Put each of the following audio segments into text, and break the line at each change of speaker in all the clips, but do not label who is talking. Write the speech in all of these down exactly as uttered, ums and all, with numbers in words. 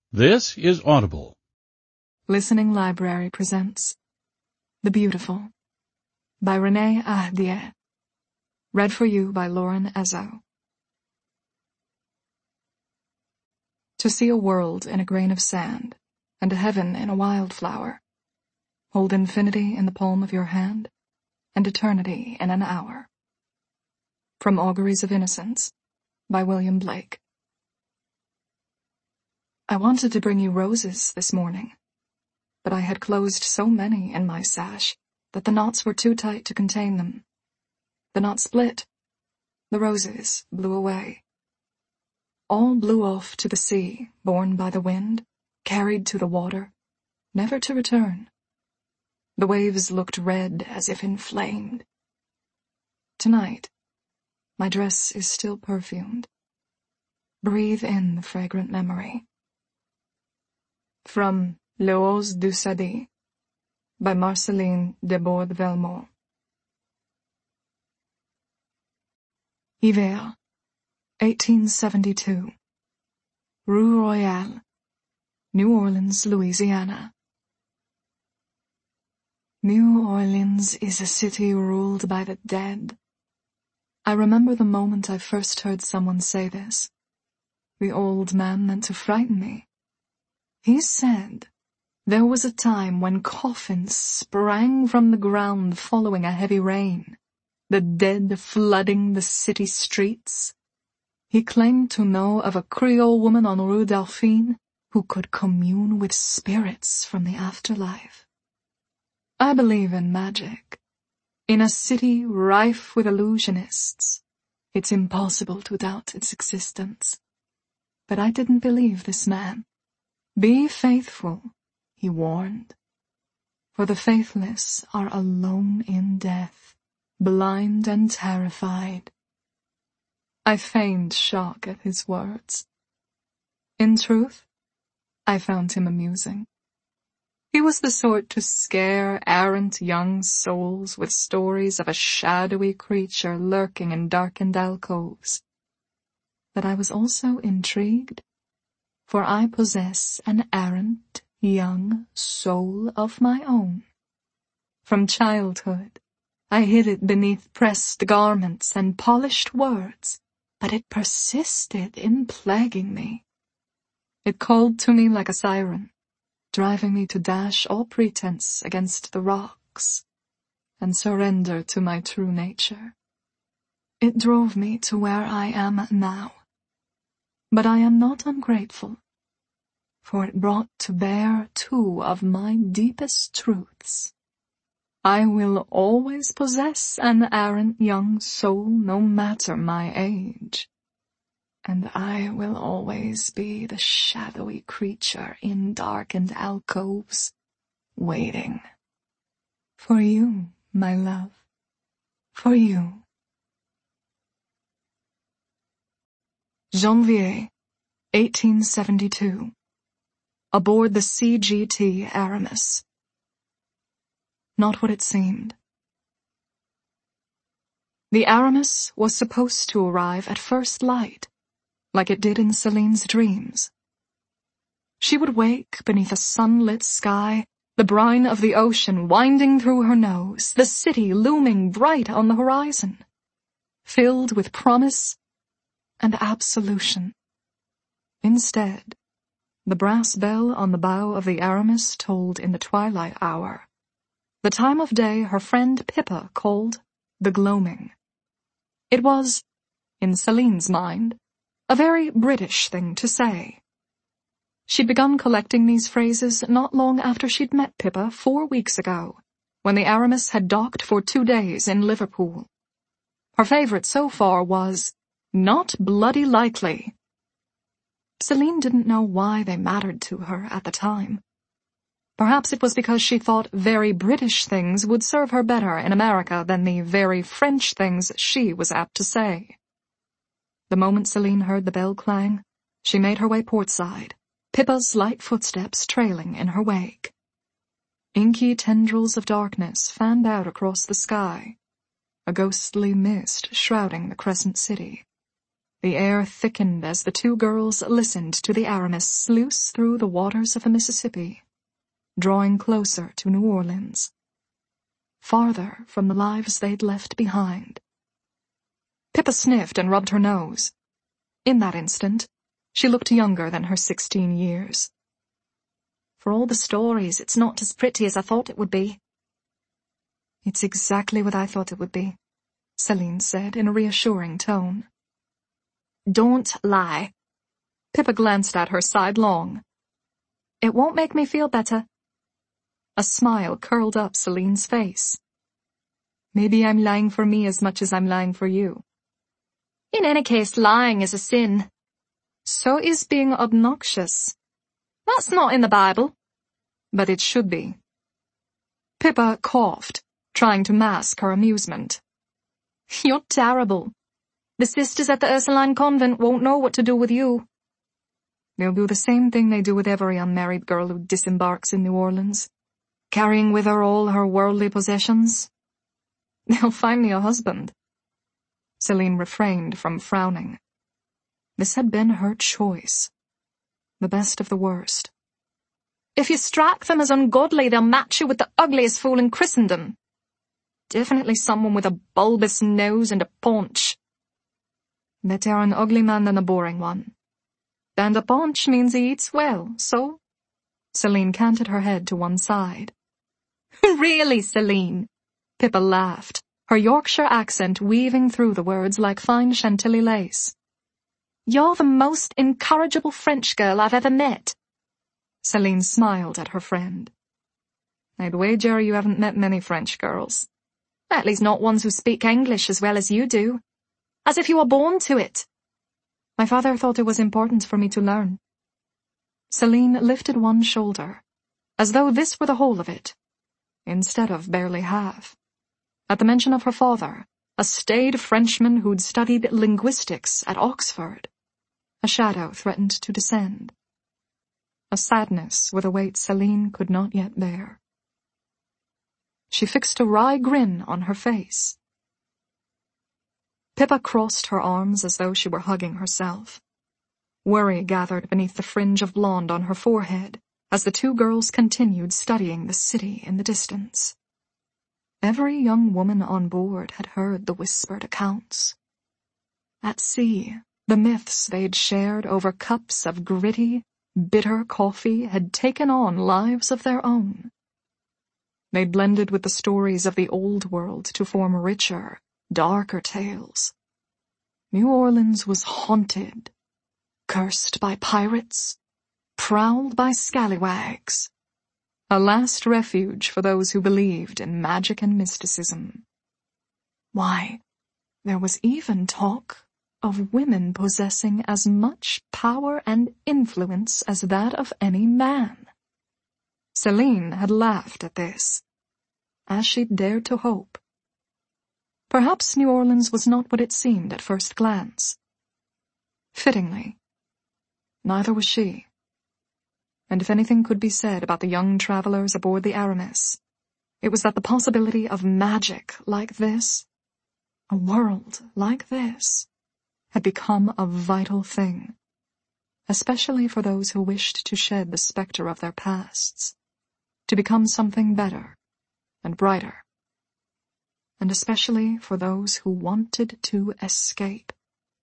This is Audible.
Listening Library presents The Beautiful by Renee Ahdieh. Read for you by Lauren Ezzo. To see a world in a grain of sand, and a heaven in a wildflower. Hold infinity in the palm of your hand, and eternity in an hour. From Auguries of Innocence by William Blake. I wanted to bring you roses this morning, but I had closed so many in my sash that the knots were too tight to contain them. The knot split. The roses blew away. All blew off to the sea, borne by the wind, carried to the water, never to return. The waves looked red as if inflamed. Tonight, my dress is still perfumed. Breathe in the fragrant memory. From Les Roses du Sadi by Marceline Desbordes-Velmont. Hiver, eighteen seventy-two. Rue Royale, New Orleans, Louisiana. New Orleans is a city ruled by the dead. I remember the moment I first heard someone say this. The old man meant to frighten me. He said there was a time when coffins sprang from the ground following a heavy rain, the dead flooding the city streets. He claimed to know of a Creole woman on Rue Dauphine who could commune with spirits from the afterlife. I believe in magic. In a city rife with illusionists, it's impossible to doubt its existence. But I didn't believe this man. Be faithful, he warned, for the faithless are alone in death, blind and terrified. I feigned shock at his words. In truth, I found him amusing. He was the sort to scare errant young souls with stories of a shadowy creature lurking in darkened alcoves. But I was also intrigued, for I possess an errant young soul of my own. From childhood, I hid it beneath pressed garments and polished words, but it persisted in plaguing me. It called to me like a siren, driving me to dash all pretense against the rocks and surrender to my true nature. It drove me to where I am now. But I am not ungrateful, for it brought to bear two of my deepest truths. I will always possess an errant young soul, no matter my age. And I will always be the shadowy creature in darkened alcoves, waiting. For you, my love, for you. Janvier, eighteen seventy-two. Aboard the C G T Aramis. Not what it seemed. The Aramis was supposed to arrive at first light, like it did in Celine's dreams. She would wake beneath a sunlit sky, the brine of the ocean winding through her nose, the city looming bright on the horizon, filled with promise and absolution. Instead, the brass bell on the bow of the Aramis tolled in the twilight hour, the time of day her friend Pippa called the gloaming. It was, in Celine's mind, a very British thing to say. She'd begun collecting these phrases not long after she'd met Pippa four weeks ago, when the Aramis had docked for two days in Liverpool. Her favorite so far was, "Not bloody likely." Celine didn't know why they mattered to her at the time. Perhaps it was because she thought very British things would serve her better in America than the very French things she was apt to say. The moment Celine heard the bell clang, she made her way portside, Pippa's light footsteps trailing in her wake. Inky tendrils of darkness fanned out across the sky, a ghostly mist shrouding the crescent city. The air thickened as the two girls listened to the Aramis sluice through the waters of the Mississippi, drawing closer to New Orleans, farther from the lives they'd left behind. Pippa sniffed and rubbed her nose. In that instant, she looked younger than her sixteen years. For all the stories, it's not as pretty as I thought it would be. It's exactly what I thought it would be, Celine said in a reassuring tone. Don't lie. Pippa glanced at her sidelong. It won't make me feel better. A smile curled up Celine's face. Maybe I'm lying for me as much as I'm lying for you. In any case, lying is a sin. So is being obnoxious. That's not in the Bible. But it should be. Pippa coughed, trying to mask her amusement. You're terrible. The sisters at the Ursuline convent won't know what to do with you. They'll do the same thing they do with every unmarried girl who disembarks in New Orleans, carrying with her all her worldly possessions. They'll find me a husband. Celine refrained from frowning. This had been her choice, the best of the worst. If you strike them as ungodly, they'll match you with the ugliest fool in Christendom. Definitely someone with a bulbous nose and a paunch. Better an ugly man than a boring one. And a paunch means he eats well, so? Celine canted her head to one side. Really, Celine? Pippa laughed, her Yorkshire accent weaving through the words like fine Chantilly lace. You're the most incorrigible French girl I've ever met. Celine smiled at her friend. I'd wager you haven't met many French girls. At least not ones who speak English as well as you do. As if you were born to it. My father thought it was important for me to learn. Celine lifted one shoulder, as though this were the whole of it, instead of barely half. At the mention of her father, a staid Frenchman who'd studied linguistics at Oxford, a shadow threatened to descend. A sadness with a weight Celine could not yet bear. She fixed a wry grin on her face. Pippa crossed her arms as though she were hugging herself. Worry gathered beneath the fringe of blonde on her forehead as the two girls continued studying the city in the distance. Every young woman on board had heard the whispered accounts. At sea, the myths they'd shared over cups of gritty, bitter coffee had taken on lives of their own. They blended with the stories of the old world to form richer, darker tales. New Orleans was haunted, cursed by pirates, prowled by scallywags, a last refuge for those who believed in magic and mysticism. Why, there was even talk of women possessing as much power and influence as that of any man. Celine had laughed at this, as she'd dared to hope. Perhaps New Orleans was not what it seemed at first glance. Fittingly, neither was she. And if anything could be said about the young travelers aboard the Aramis, it was that the possibility of magic like this, a world like this, had become a vital thing, especially for those who wished to shed the specter of their pasts, to become something better and brighter, and especially for those who wanted to escape.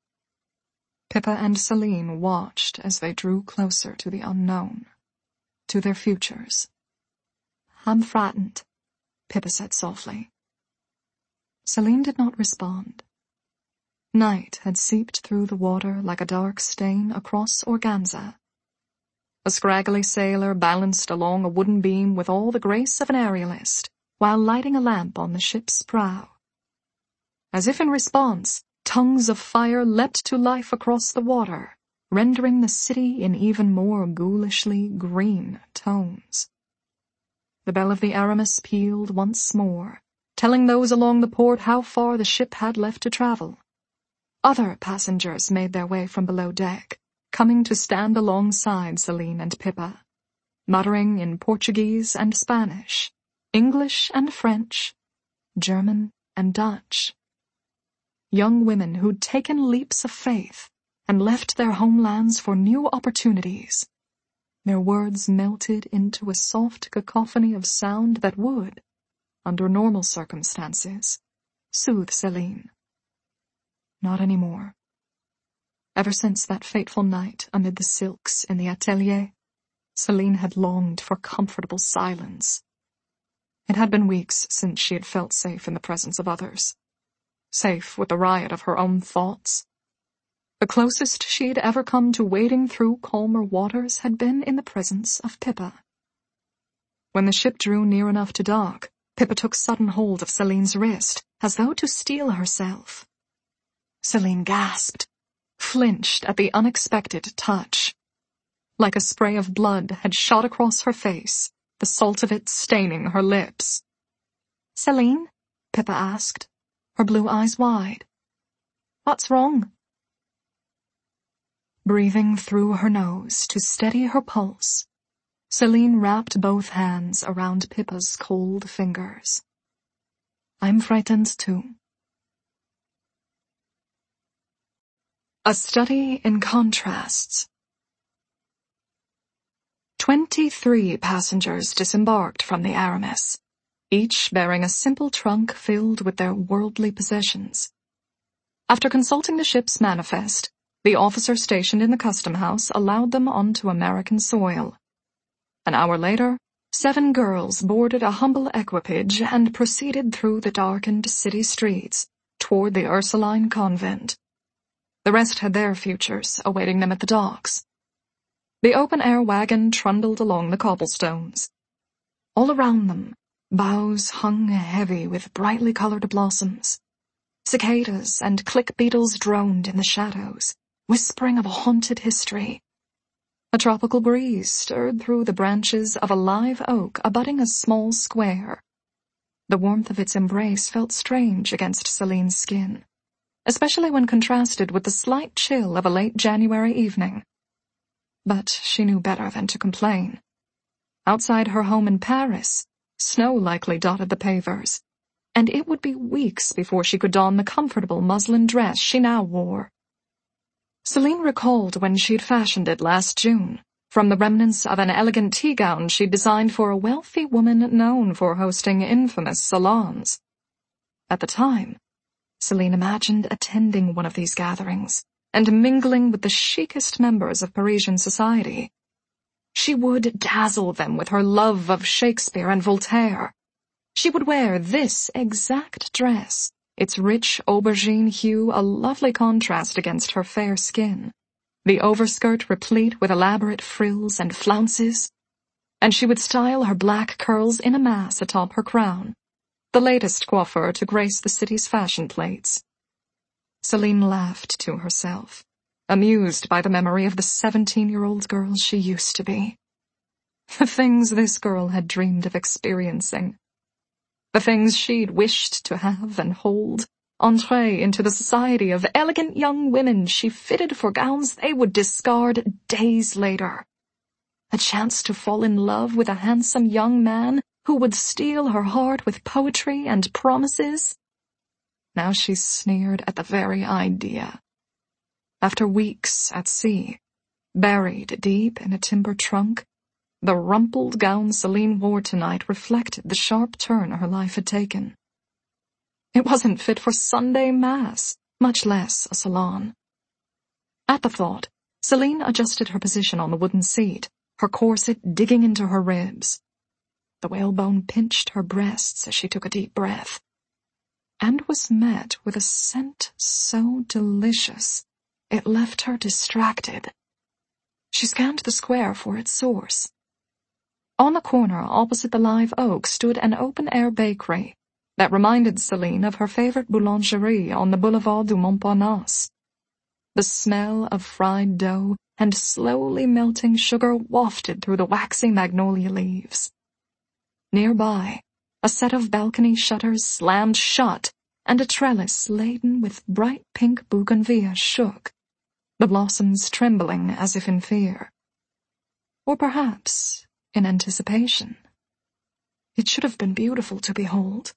Pippa and Celine watched as they drew closer to the unknown, to their futures. I'm frightened, Pippa said softly. Celine did not respond. Night had seeped through the water like a dark stain across organza. A scraggly sailor balanced along a wooden beam with all the grace of an aerialist, while lighting a lamp on the ship's prow. As if in response, tongues of fire leapt to life across the water, rendering the city in even more ghoulishly green tones. The bell of the Aramis pealed once more, telling those along the port how far the ship had left to travel. Other passengers made their way from below deck, coming to stand alongside Celine and Pippa, muttering in Portuguese and Spanish, English and French, German and Dutch. Young women who'd taken leaps of faith, and left their homelands for new opportunities. Their words melted into a soft cacophony of sound that would, under normal circumstances, soothe Céline. Not anymore. Ever since that fateful night amid the silks in the atelier, Céline had longed for comfortable silence. It had been weeks since she had felt safe in the presence of others, safe with the riot of her own thoughts. The closest she had ever come to wading through calmer waters had been in the presence of Pippa. When the ship drew near enough to dock, Pippa took sudden hold of Céline's wrist, as though to steel herself. Céline gasped, flinched at the unexpected touch. Like a spray of blood had shot across her face, the salt of it staining her lips. "Céline?" Pippa asked, her blue eyes wide. "What's wrong?" Breathing through her nose to steady her pulse, Céline wrapped both hands around Pippa's cold fingers. "I'm frightened too." A study in contrasts. Twenty-three passengers disembarked from the Aramis, each bearing a simple trunk filled with their worldly possessions. After consulting the ship's manifest, the officer stationed in the custom house allowed them onto American soil. An hour later, seven girls boarded a humble equipage and proceeded through the darkened city streets toward the Ursuline convent. The rest had their futures awaiting them at the docks. The open-air wagon trundled along the cobblestones. All around them, boughs hung heavy with brightly colored blossoms. Cicadas and click beetles droned in the shadows, whispering of a haunted history. A tropical breeze stirred through the branches of a live oak abutting a small square. The warmth of its embrace felt strange against Céline's skin, especially when contrasted with the slight chill of a late January evening. But she knew better than to complain. Outside her home in Paris, snow likely dotted the pavers, and it would be weeks before she could don the comfortable muslin dress she now wore. Céline recalled when she'd fashioned it last June, from the remnants of an elegant tea gown she'd designed for a wealthy woman known for hosting infamous salons. At the time, Céline imagined attending one of these gatherings and mingling with the chicest members of Parisian society. She would dazzle them with her love of Shakespeare and Voltaire. She would wear this exact dress, its rich aubergine hue a lovely contrast against her fair skin, the overskirt replete with elaborate frills and flounces, and she would style her black curls in a mass atop her crown, the latest coiffure to grace the city's fashion plates. Céline laughed to herself, amused by the memory of the seventeen-year-old girl she used to be. The things this girl had dreamed of experiencing. The things she'd wished to have and hold, entree into the society of elegant young women she fitted for gowns they would discard days later. A chance to fall in love with a handsome young man who would steal her heart with poetry and promises. Now she sneered at the very idea. After weeks at sea, buried deep in a timber trunk, the rumpled gown Céline wore tonight reflected the sharp turn her life had taken. It wasn't fit for Sunday Mass, much less a salon. At the thought, Céline adjusted her position on the wooden seat, her corset digging into her ribs. The whalebone pinched her breasts as she took a deep breath, and was met with a scent so delicious it left her distracted. She scanned the square for its source. On the corner opposite the live oak stood an open-air bakery that reminded Céline of her favorite boulangerie on the boulevard du Montparnasse. The smell of fried dough and slowly melting sugar wafted through the waxy magnolia leaves. Nearby, a set of balcony shutters slammed shut, and a trellis laden with bright pink bougainvillea shook, the blossoms trembling as if in fear. Or perhaps in anticipation. It should have been beautiful to behold.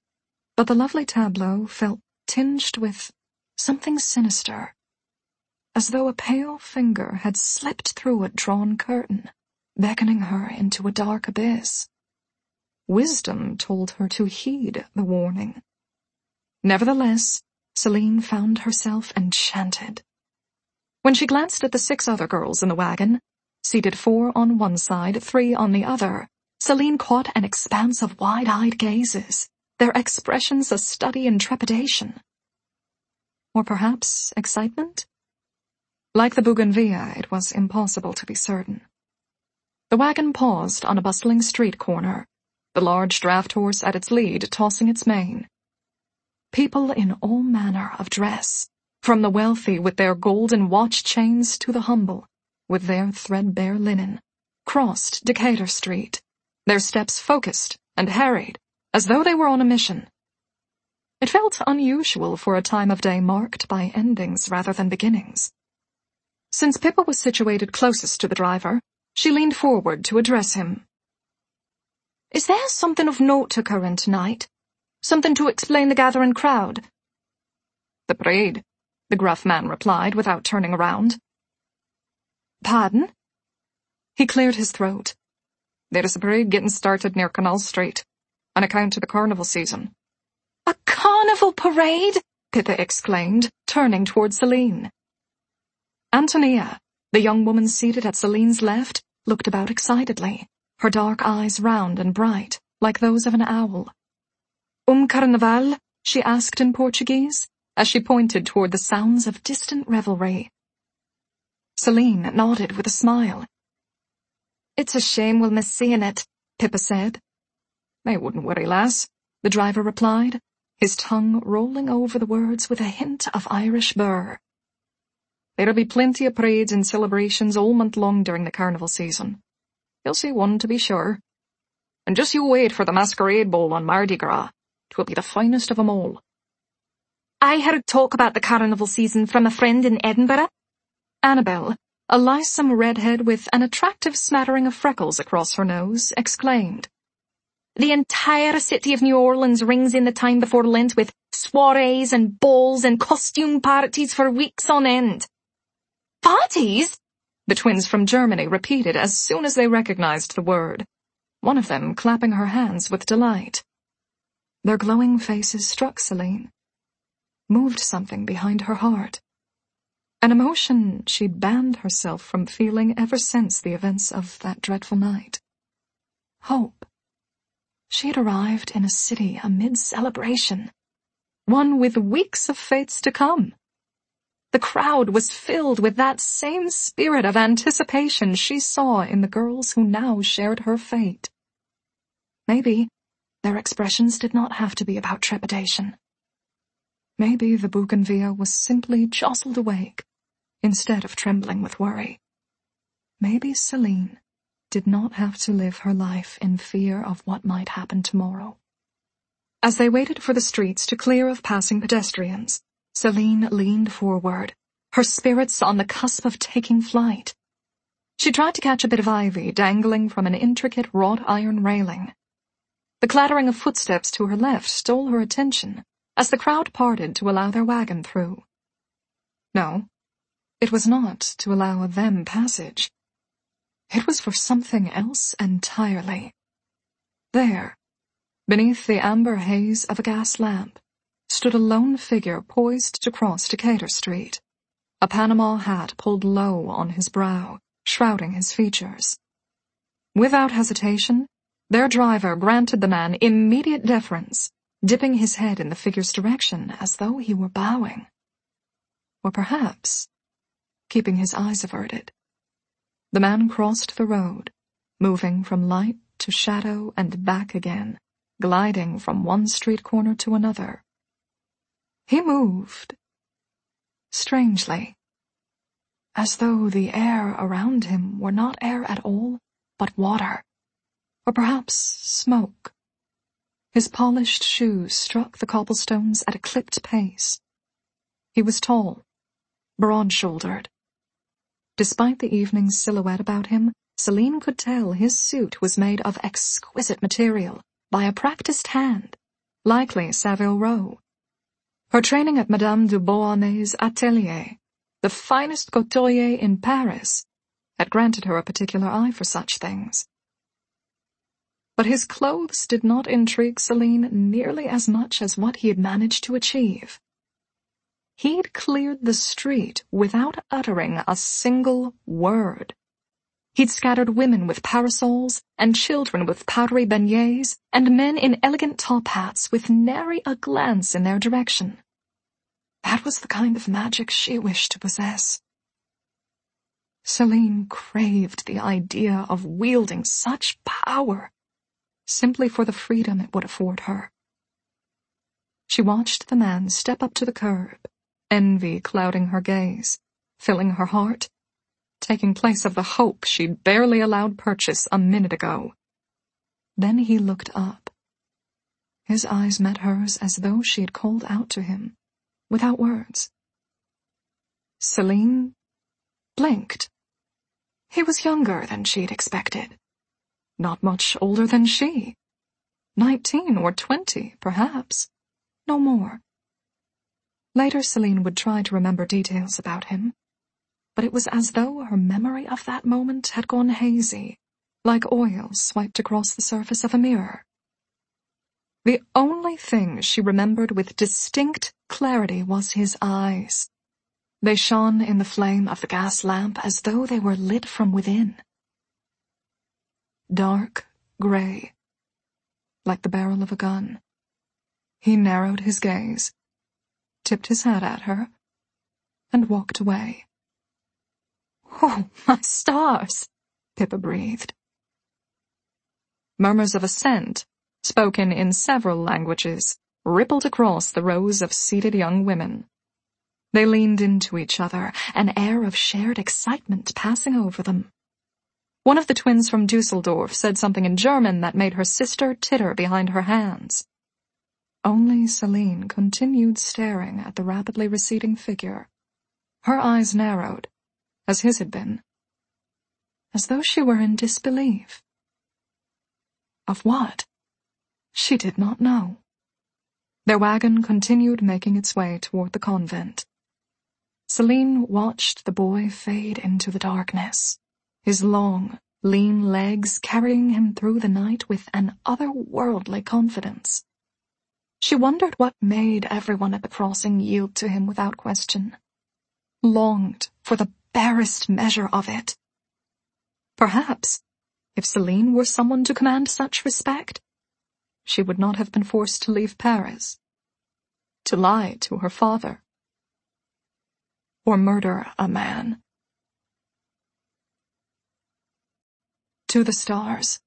But the lovely tableau felt tinged with something sinister. as though a pale finger had slipped through a drawn curtain, beckoning her into a dark abyss. Wisdom told her to heed the warning. Nevertheless, Celine found herself enchanted. When she glanced at the six other girls in the wagon, seated four on one side, three on the other, Celine caught an expanse of wide-eyed gazes, their expressions a study in trepidation. Or perhaps excitement? Like the Bougainvillea, it was impossible to be certain. The wagon paused on a bustling street corner, the large draft horse at its lead tossing its mane. People in all manner of dress, from the wealthy with their golden watch chains to the humble, with their threadbare linen, crossed Decatur Street, their steps focused and harried, as though they were on a mission. It felt unusual for a time of day marked by endings rather than beginnings. Since Pippa was situated closest to the driver, she leaned forward to address him. "Is there something of note occurring tonight? Something to explain the gathering crowd?" "The parade," the gruff man replied without turning around. "Pardon?" He cleared his throat. "There is a parade getting started near Canal Street, on account of the carnival season." "A carnival parade?" Pippa exclaimed, turning toward Celine. Antonia, the young woman seated at Celine's left, looked about excitedly, her dark eyes round and bright, like those of an owl. "Um carnaval?" she asked in Portuguese, as she pointed toward the sounds of distant revelry. Celine nodded with a smile. "It's a shame we'll miss seeing it," Pippa said. "I wouldn't worry, lass," the driver replied, his tongue rolling over the words with a hint of Irish burr. "There'll be plenty of parades and celebrations all month long during the carnival season. You'll see one to be sure. And just you wait for the masquerade ball on Mardi Gras. 'Twill be the finest of 'em all." "I heard talk about the carnival season from a friend in Edinburgh." Annabel, a lissome redhead with an attractive smattering of freckles across her nose, exclaimed. "The entire city of New Orleans rings in the time before Lent with soirees and balls and costume parties for weeks on end." "Parties?" the twins from Germany repeated as soon as they recognized the word, one of them clapping her hands with delight. Their glowing faces struck Celine, moved something behind her heart, an emotion she'd banned herself from feeling ever since the events of that dreadful night. Hope. She had arrived in a city amid celebration, one with weeks of fates to come. The crowd was filled with that same spirit of anticipation she saw in the girls who now shared her fate. Maybe their expressions did not have to be about trepidation. Maybe the Bougainvillea was simply jostled awake, instead of trembling with worry. Maybe Celine did not have to live her life in fear of what might happen tomorrow. As they waited for the streets to clear of passing pedestrians, Celine leaned forward, her spirits on the cusp of taking flight. She tried to catch a bit of ivy dangling from an intricate wrought iron railing. The clattering of footsteps to her left stole her attention as the crowd parted to allow their wagon through. No, it was not to allow them passage. It was for something else entirely. There, beneath the amber haze of a gas lamp, stood a lone figure poised to cross Decatur Street, a Panama hat pulled low on his brow, shrouding his features. Without hesitation, their driver granted the man immediate deference, dipping his head in the figure's direction as though he were bowing. Or perhaps keeping his eyes averted. The man crossed the road, moving from light to shadow and back again, gliding from one street corner to another. He moved strangely, as though the air around him were not air at all, but water, or perhaps smoke. His polished shoes struck the cobblestones at a clipped pace. He was tall, broad-shouldered. Despite the evening's silhouette about him, Celine could tell his suit was made of exquisite material by a practiced hand, likely Savile Row. Her training at Madame du Beauharnais' atelier, the finest couturier in Paris, had granted her a particular eye for such things. But his clothes did not intrigue Celine nearly as much as what he had managed to achieve. He'd cleared the street without uttering a single word. He'd scattered women with parasols, and children with powdery beignets, and men in elegant top hats with nary a glance in their direction. That was the kind of magic she wished to possess. Celine craved the idea of wielding such power, simply for the freedom it would afford her. She watched the man step up to the curb, envy clouding her gaze, filling her heart, taking place of the hope she'd barely allowed purchase a minute ago. Then he looked up. His eyes met hers as though she had called out to him, without words. Celine blinked. He was younger than she'd expected. Not much older than she. Nineteen or twenty, perhaps. No more. Later Celine would try to remember details about him, but it was as though her memory of that moment had gone hazy, like oil swiped across the surface of a mirror. The only thing she remembered with distinct clarity was his eyes. They shone in the flame of the gas lamp as though they were lit from within. Dark gray, like the barrel of a gun. He narrowed his gaze, tipped his hat at her, and walked away. "Oh, my stars!" Pippa breathed. Murmurs of assent, spoken in several languages, rippled across the rows of seated young women. They leaned into each other, an air of shared excitement passing over them. One of the twins from Dusseldorf said something in German that made her sister titter behind her hands. Only Celine continued staring at the rapidly receding figure. Her eyes narrowed, as his had been, as though she were in disbelief. Of what? She did not know. Their wagon continued making its way toward the convent. Celine watched the boy fade into the darkness, his long, lean legs carrying him through the night with an otherworldly confidence. She wondered what made everyone at the crossing yield to him without question, longed for the barest measure of it. Perhaps, if Celine were someone to command such respect, she would not have been forced to leave Paris, to lie to her father, or murder a man. To the stars.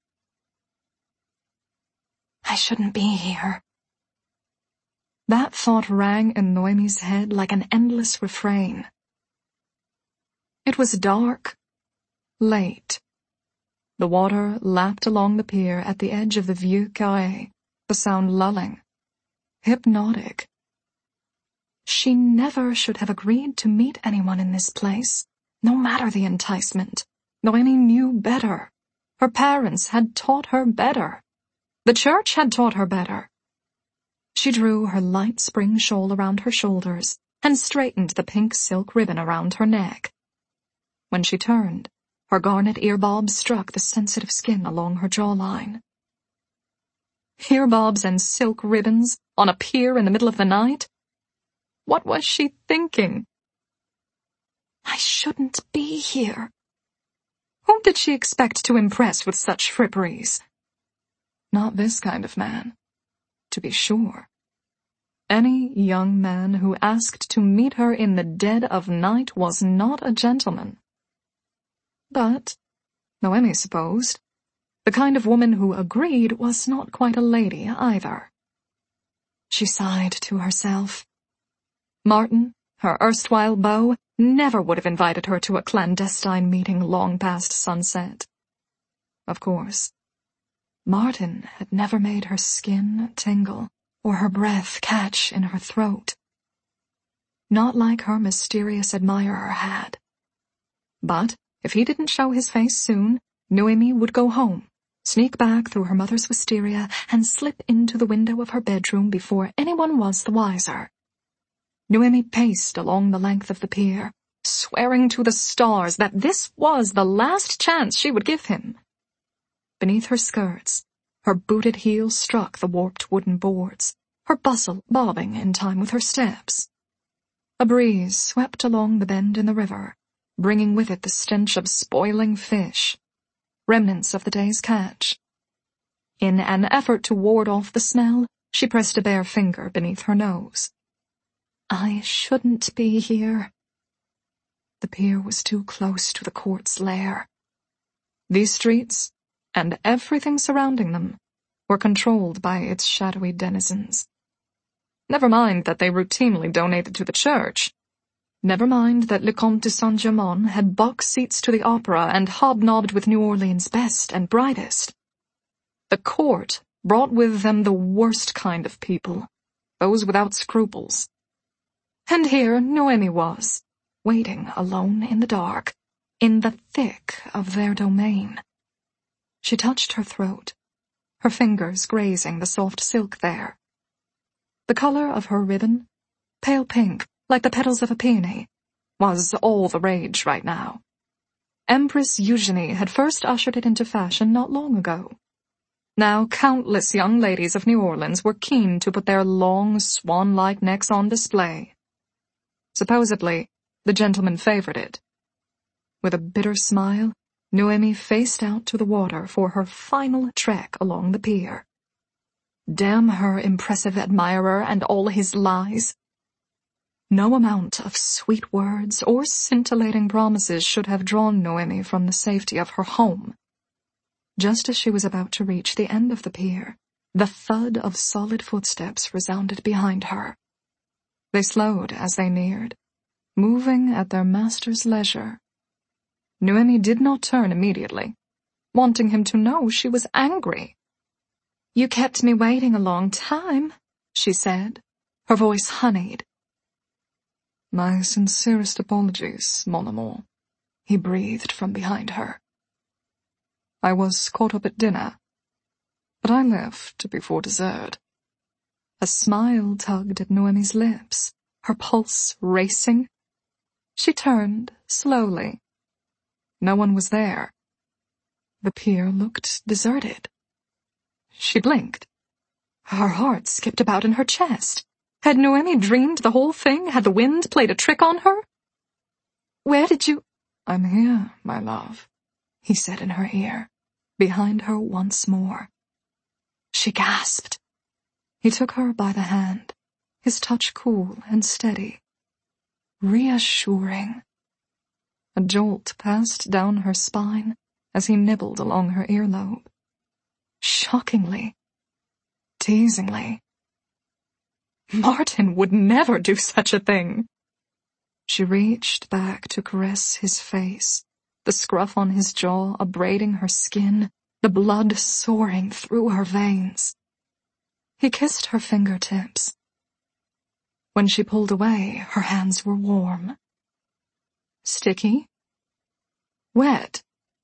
I shouldn't be here. That thought rang in Noemi's head like an endless refrain. It was dark, late. The water lapped along the pier at the edge of the Vieux Carré, the sound lulling, hypnotic. She never should have agreed to meet anyone in this place, no matter the enticement. Noemi knew better. Her parents had taught her better. The church had taught her better. She drew her light spring shawl around her shoulders and straightened the pink silk ribbon around her neck. When she turned, her garnet earbobs struck the sensitive skin along her jawline. Earbobs and silk ribbons on a pier in the middle of the night? What was she thinking? I shouldn't be here. Whom did she expect to impress with such fripperies? Not this kind of man, to be sure. Any young man who asked to meet her in the dead of night was not a gentleman. But, Noemi supposed, the kind of woman who agreed was not quite a lady either. She sighed to herself. Martin, her erstwhile beau, never would have invited her to a clandestine meeting long past sunset. Of course, Martin had never made her skin tingle or her breath catch in her throat. Not like her mysterious admirer had. But if he didn't show his face soon, Noemi would go home, sneak back through her mother's wisteria, and slip into the window of her bedroom before anyone was the wiser. Noemi paced along the length of the pier, swearing to the stars that this was the last chance she would give him. Beneath her skirts, her booted heels struck the warped wooden boards, her bustle bobbing in time with her steps. A breeze swept along the bend in the river, bringing with it the stench of spoiling fish, remnants of the day's catch. In an effort to ward off the smell, she pressed a bare finger beneath her nose. I shouldn't be here. The pier was too close to the court's lair. These streets, and everything surrounding them, were controlled by its shadowy denizens. Never mind that they routinely donated to the church. Never mind that Le Comte de Saint-Germain had box seats to the opera and hobnobbed with New Orleans' best and brightest. The court brought with them the worst kind of people, those without scruples. And here Noemi was, waiting alone in the dark, in the thick of their domain. She touched her throat, her fingers grazing the soft silk there. The color of her ribbon, pale pink, like the petals of a peony, was all the rage right now. Empress Eugenie had first ushered it into fashion not long ago. Now countless young ladies of New Orleans were keen to put their long, swan-like necks on display. Supposedly, the gentlemen favored it. With a bitter smile, Noemi faced out to the water for her final trek along the pier. Damn her impressive admirer and all his lies. No amount of sweet words or scintillating promises should have drawn Noemi from the safety of her home. Just as she was about to reach the end of the pier, the thud of solid footsteps resounded behind her. They slowed as they neared, moving at their master's leisure. Noemi did not turn immediately, wanting him to know she was angry. "You kept me waiting a long time," she said, her voice honeyed. "My sincerest apologies, mon amour," he breathed from behind her. "I was caught up at dinner, but I left before dessert." A smile tugged at Noemi's lips, her pulse racing. She turned slowly. No one was there. The pier looked deserted. She blinked. Her heart skipped about in her chest. Had Noemi dreamed the whole thing? Had the wind played a trick on her? "Where did you—" "I'm here, my love," he said in her ear, behind her once more. She gasped. He took her by the hand, his touch cool and steady, reassuring. A jolt passed down her spine as he nibbled along her earlobe. Shockingly, teasingly. Martin would never do such a thing. She reached back to caress his face, the scruff on his jaw abrading her skin, the blood soaring through her veins. He kissed her fingertips. When she pulled away, her hands were warm. Sticky? Wet?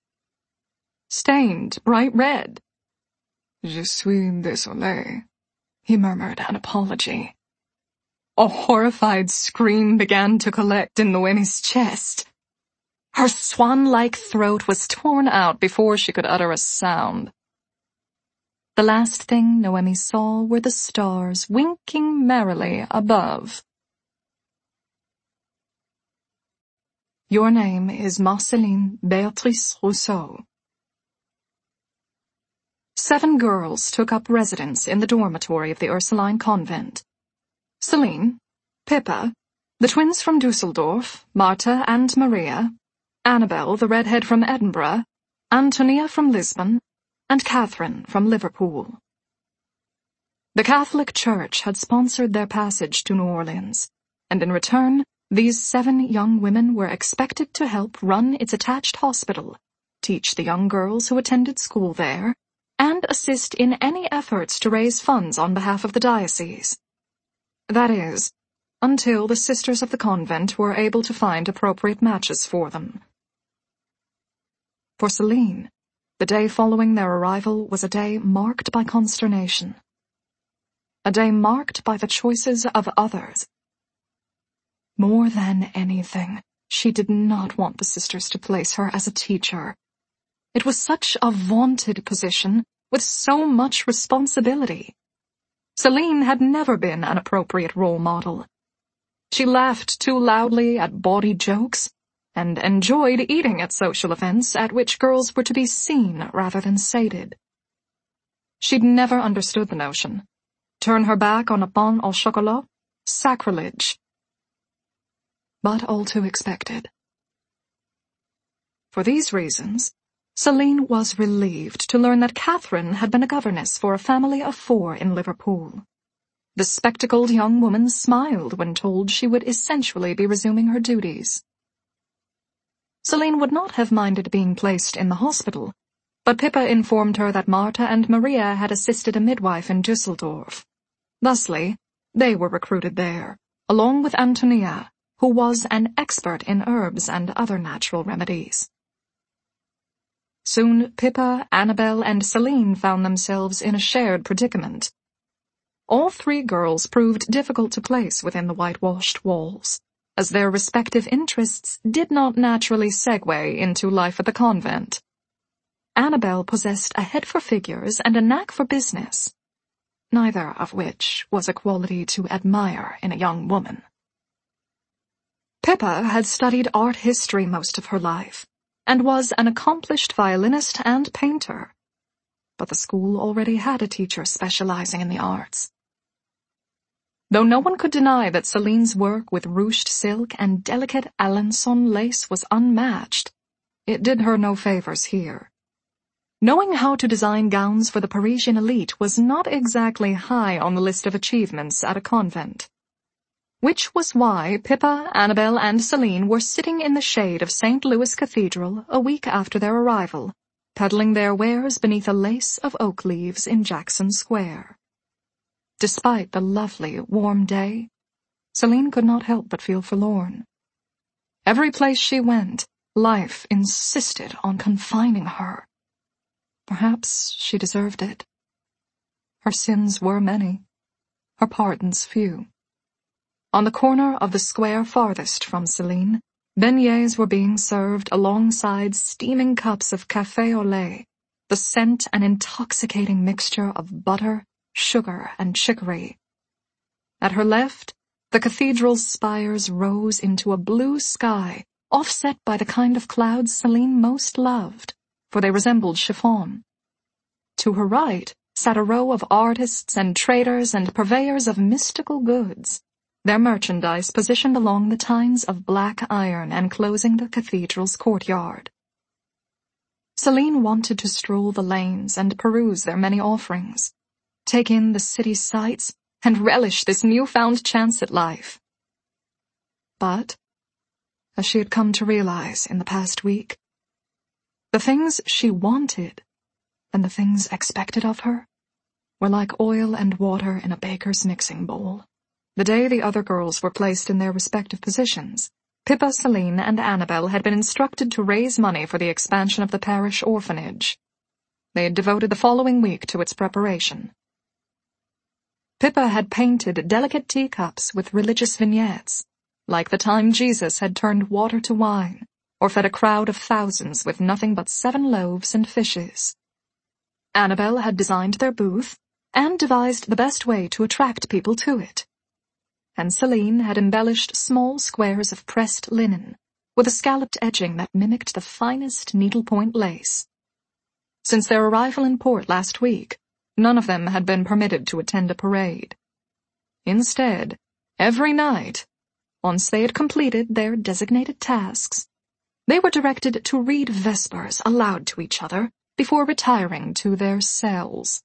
Stained bright red? "Je suis désolé," he murmured an apology. A horrified scream began to collect in Noemi's chest. Her swan-like throat was torn out before she could utter a sound. The last thing Noemi saw were the stars winking merrily above. Your name is Marceline Béatrice Rousseau. Seven girls took up residence in the dormitory of the Ursuline convent. Celine, Pippa, the twins from Dusseldorf, Marta and Maria, Annabel, the redhead from Edinburgh, Antonia from Lisbon, and Catherine from Liverpool. The Catholic Church had sponsored their passage to New Orleans, and in return, these seven young women were expected to help run its attached hospital, teach the young girls who attended school there, and assist in any efforts to raise funds on behalf of the diocese. That is, until the sisters of the convent were able to find appropriate matches for them. For Celine, the day following their arrival was a day marked by consternation. A day marked by the choices of others. More than anything, She did not want the sisters to place her as a teacher. It was such a vaunted position, with so much responsibility. Celine had never been an appropriate role model. She laughed too loudly at bawdy jokes, and enjoyed eating at social events at which girls were to be seen rather than sated. She'd never understood the notion. Turn her back on a pain au chocolat? Sacrilege. But all too expected. For these reasons, Celine was relieved to learn that Catherine had been a governess for a family of four in Liverpool. The spectacled young woman smiled when told she would essentially be resuming her duties. Celine would not have minded being placed in the hospital, but Pippa informed her that Marta and Maria had assisted a midwife in Dusseldorf. Thusly, they were recruited there, along with Antonia, who was an expert in herbs and other natural remedies. Soon Pippa, Annabel, and Celine found themselves in a shared predicament. All three girls proved difficult to place within the whitewashed walls, as their respective interests did not naturally segue into life at the convent. Annabel possessed a head for figures and a knack for business, neither of which was a quality to admire in a young woman. Pippa had studied art history most of her life, and was an accomplished violinist and painter, but the school already had a teacher specializing in the arts. Though no one could deny that Celine's work with ruched silk and delicate Alençon lace was unmatched, it did her no favors here. Knowing how to design gowns for the Parisian elite was not exactly high on the list of achievements at a convent. Which was why Pippa, Annabel, and Celine were sitting in the shade of Saint Louis Cathedral a week after their arrival, peddling their wares beneath a lace of oak leaves in Jackson Square. Despite the lovely, warm day, Celine could not help but feel forlorn. Every place she went, life insisted on confining her. Perhaps she deserved it. Her sins were many, her pardons few. On the corner of the square farthest from Celine, beignets were being served alongside steaming cups of café au lait, the scent an intoxicating mixture of butter, sugar, and chicory. At her left, the cathedral's spires rose into a blue sky, offset by the kind of clouds Celine most loved, for they resembled chiffon. To her right sat a row of artists and traders and purveyors of mystical goods, their merchandise positioned along the tines of black iron enclosing the cathedral's courtyard. Celine wanted to stroll the lanes and peruse their many offerings, take in the city's sights, and relish this newfound chance at life. But, as she had come to realize in the past week, the things she wanted and the things expected of her were like oil and water in a baker's mixing bowl. The day the other girls were placed in their respective positions, Pippa, Celine, and Annabel had been instructed to raise money for the expansion of the parish orphanage. They had devoted the following week to its preparation. Pippa had painted delicate teacups with religious vignettes, like the time Jesus had turned water to wine, or fed a crowd of thousands with nothing but seven loaves and fishes. Annabel had designed their booth, and devised the best way to attract people to it. And Celine had embellished small squares of pressed linen, with a scalloped edging that mimicked the finest needlepoint lace. Since their arrival in port last week, none of them had been permitted to attend a parade. Instead, every night, once they had completed their designated tasks, they were directed to read vespers aloud to each other before retiring to their cells.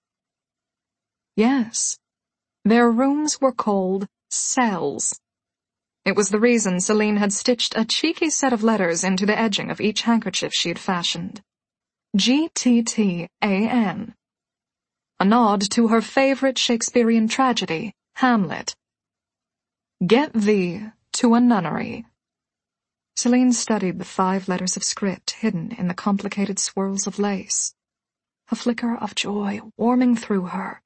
Yes, their rooms were called cells. It was the reason Celine had stitched a cheeky set of letters into the edging of each handkerchief she had fashioned. G T T A N. A nod to her favorite Shakespearean tragedy, Hamlet. Get thee to a nunnery. Celine studied the five letters of script hidden in the complicated swirls of lace, a flicker of joy warming through her.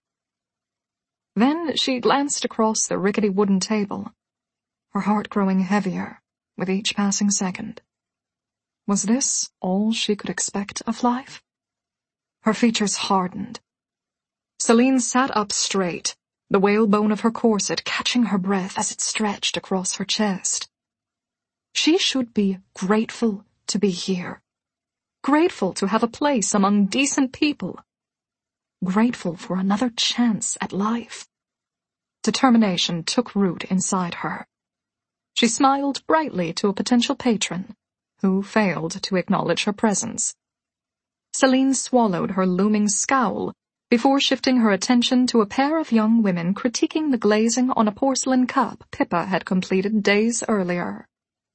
Then she glanced across the rickety wooden table, her heart growing heavier with each passing second. Was this all she could expect of life? Her features hardened. Celine sat up straight, the whalebone of her corset catching her breath as it stretched across her chest. She should be grateful to be here. Grateful to have a place among decent people. Grateful for another chance at life. Determination took root inside her. She smiled brightly to a potential patron, who failed to acknowledge her presence. Celine swallowed her looming scowl before shifting her attention to a pair of young women critiquing the glazing on a porcelain cup Pippa had completed days earlier.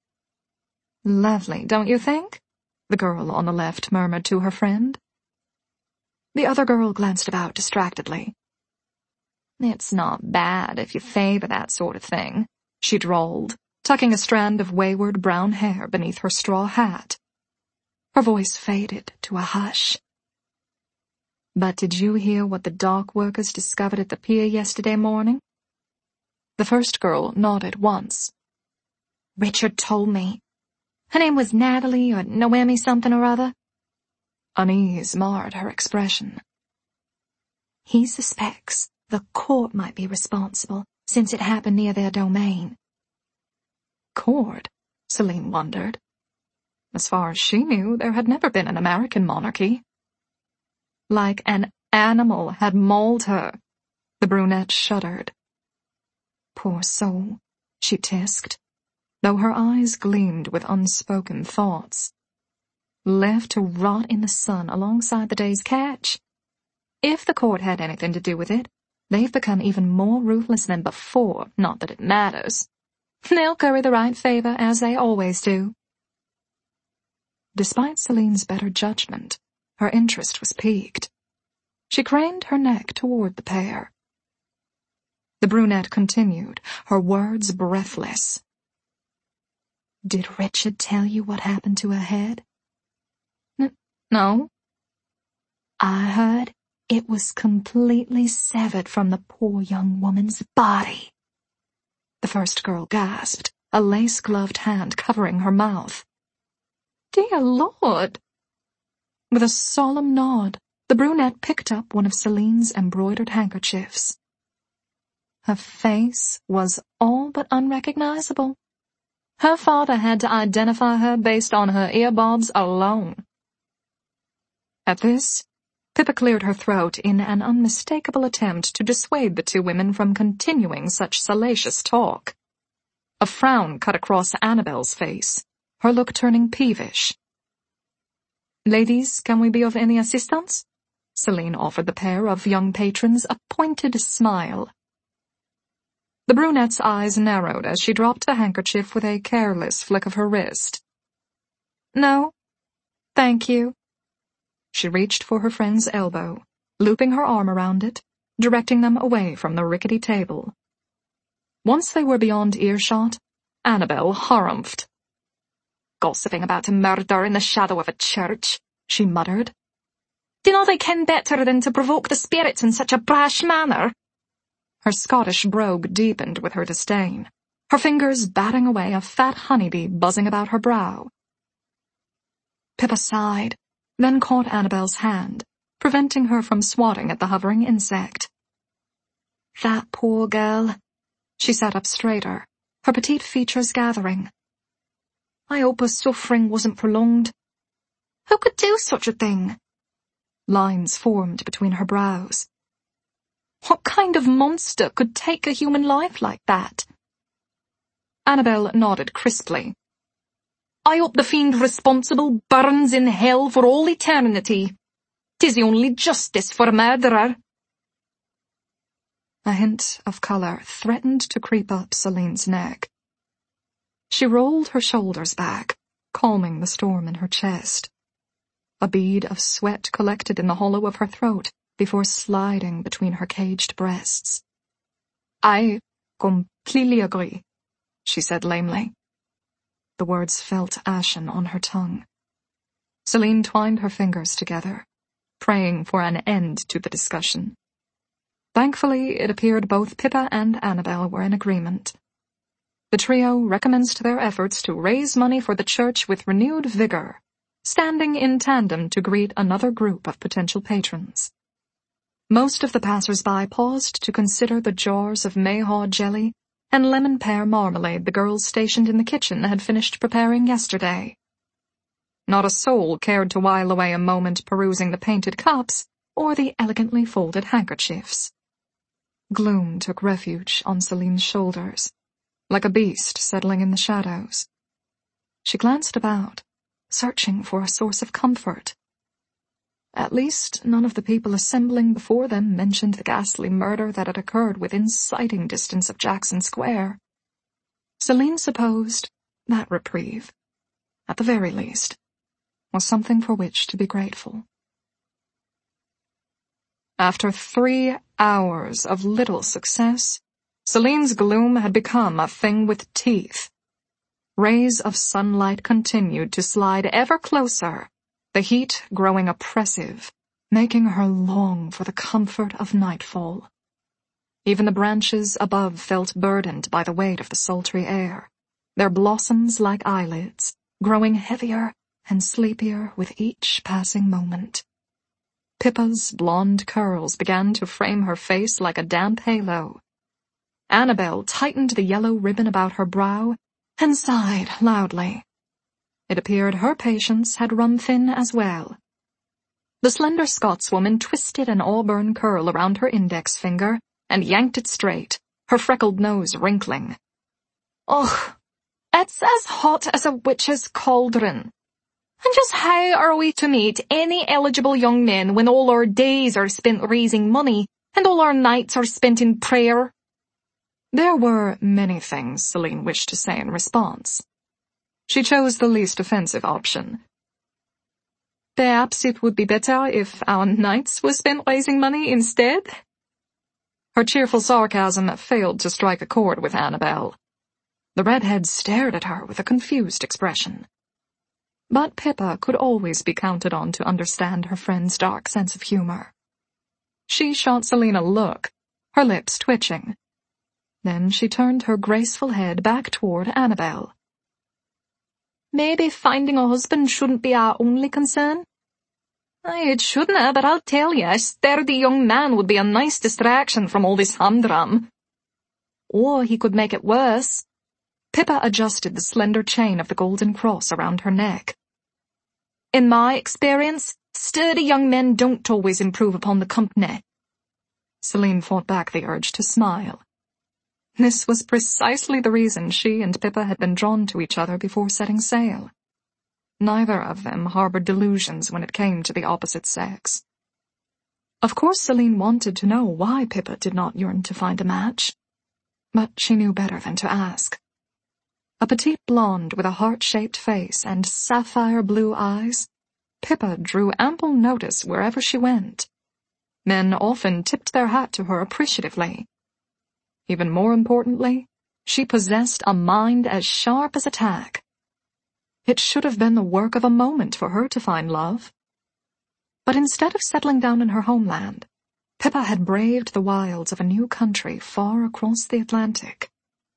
"Lovely, don't you think?" the girl on the left murmured to her friend. The other girl glanced about distractedly. "It's not bad if you favor that sort of thing," she drawled, tucking a strand of wayward brown hair beneath her straw hat. Her voice faded to a hush. "But did you hear what the dock workers discovered at the pier yesterday morning?" The first girl nodded once. "Richard told me. Her name was Natalie or Noemi something or other." Unease marred her expression. "He suspects the court might be responsible, since it happened near their domain." Court? Celine wondered. As far as she knew, there had never been an American monarchy. Like an animal had mauled her. The brunette shuddered. "Poor soul," she tisked, though her eyes gleamed with unspoken thoughts. "Left to rot in the sun alongside the day's catch. If the court had anything to do with it, they've become even more ruthless than before, not that it matters. They'll curry the right favor, as they always do." Despite Celine's better judgment, her interest was piqued. She craned her neck toward the pair. The brunette continued, her words breathless. "Did Richard tell you what happened to her head?" N- no. "I heard it was completely severed from the poor young woman's body." The first girl gasped, a lace-gloved hand covering her mouth. "Dear Lord!" With a solemn nod, the brunette picked up one of Celine's embroidered handkerchiefs. Her face was all but unrecognizable. Her father had to identify her based on her earbobs alone. At this, Pippa cleared her throat in an unmistakable attempt to dissuade the two women from continuing such salacious talk. A frown cut across Annabelle's face, her look turning peevish. "Ladies, can we be of any assistance?" Celine offered the pair of young patrons a pointed smile. The brunette's eyes narrowed as she dropped the handkerchief with a careless flick of her wrist. "No, thank you." She reached for her friend's elbow, looping her arm around it, directing them away from the rickety table. Once they were beyond earshot, Annabelle harumphed. "Gossiping about a murder in the shadow of a church," she muttered. "Dinna they ken better than to provoke the spirits in such a brash manner?" Her Scottish brogue deepened with her disdain, her fingers batting away a fat honeybee buzzing about her brow. Pippa sighed, then caught Annabelle's hand, preventing her from swatting at the hovering insect. "That poor girl." She sat up straighter, her petite features gathering. "I hope her suffering wasn't prolonged. Who could do such a thing?" Lines formed between her brows. What kind of monster could take a human life like that? Annabelle nodded crisply. "I hope the fiend responsible burns in hell for all eternity. 'Tis the only justice for a murderer." A hint of colour threatened to creep up Celine's neck. She rolled her shoulders back, calming the storm in her chest. A bead of sweat collected in the hollow of her throat before sliding between her caged breasts. "I completely agree," she said lamely. The words felt ashen on her tongue. Celine twined her fingers together, praying for an end to the discussion. Thankfully, it appeared both Pippa and Annabelle were in agreement. The trio recommenced their efforts to raise money for the church with renewed vigor, standing in tandem to greet another group of potential patrons. Most of the passers-by paused to consider the jars of mayhaw jelly and lemon-pear marmalade the girls stationed in the kitchen had finished preparing yesterday. Not a soul cared to while away a moment perusing the painted cups or the elegantly folded handkerchiefs. Gloom took refuge on Celine's shoulders, like a beast settling in the shadows. She glanced about, searching for a source of comfort. At least none of the people assembling before them mentioned the ghastly murder that had occurred within sighting distance of Jackson Square. Celine supposed that reprieve, at the very least, was something for which to be grateful. After three hours of little success, Celine's gloom had become a thing with teeth. Rays of sunlight continued to slide ever closer, the heat growing oppressive, making her long for the comfort of nightfall. Even the branches above felt burdened by the weight of the sultry air, their blossoms like eyelids, growing heavier and sleepier with each passing moment. Pippa's blonde curls began to frame her face like a damp halo. Annabelle tightened the yellow ribbon about her brow and sighed loudly. It appeared her patience had run thin as well. The slender Scotswoman twisted an auburn curl around her index finger and yanked it straight, her freckled nose wrinkling. "Ugh, it's as hot as a witch's cauldron. And just how are we to meet any eligible young men when all our days are spent raising money and all our nights are spent in prayer?" There were many things Celine wished to say in response. She chose the least offensive option. "Perhaps it would be better if our nights were spent raising money instead?" Her cheerful sarcasm failed to strike a chord with Annabelle. The redhead stared at her with a confused expression. But Pippa could always be counted on to understand her friend's dark sense of humor. She shot Celine a look, her lips twitching. Then she turned her graceful head back toward Annabelle. "Maybe finding a husband shouldn't be our only concern?" "Aye, it shouldn't, but I'll tell you, a sturdy young man would be a nice distraction from all this humdrum." "Or he could make it worse." Pippa adjusted the slender chain of the golden cross around her neck. "In my experience, sturdy young men don't always improve upon the company." Celine fought back the urge to smile. This was precisely the reason she and Pippa had been drawn to each other before setting sail. Neither of them harbored delusions when it came to the opposite sex. Of course Celine wanted to know why Pippa did not yearn to find a match, but she knew better than to ask. A petite blonde with a heart-shaped face and sapphire-blue eyes, Pippa drew ample notice wherever she went. Men often tipped their hat to her appreciatively. Even more importantly, she possessed a mind as sharp as a tack. It should have been the work of a moment for her to find love. But instead of settling down in her homeland, Pippa had braved the wilds of a new country far across the Atlantic.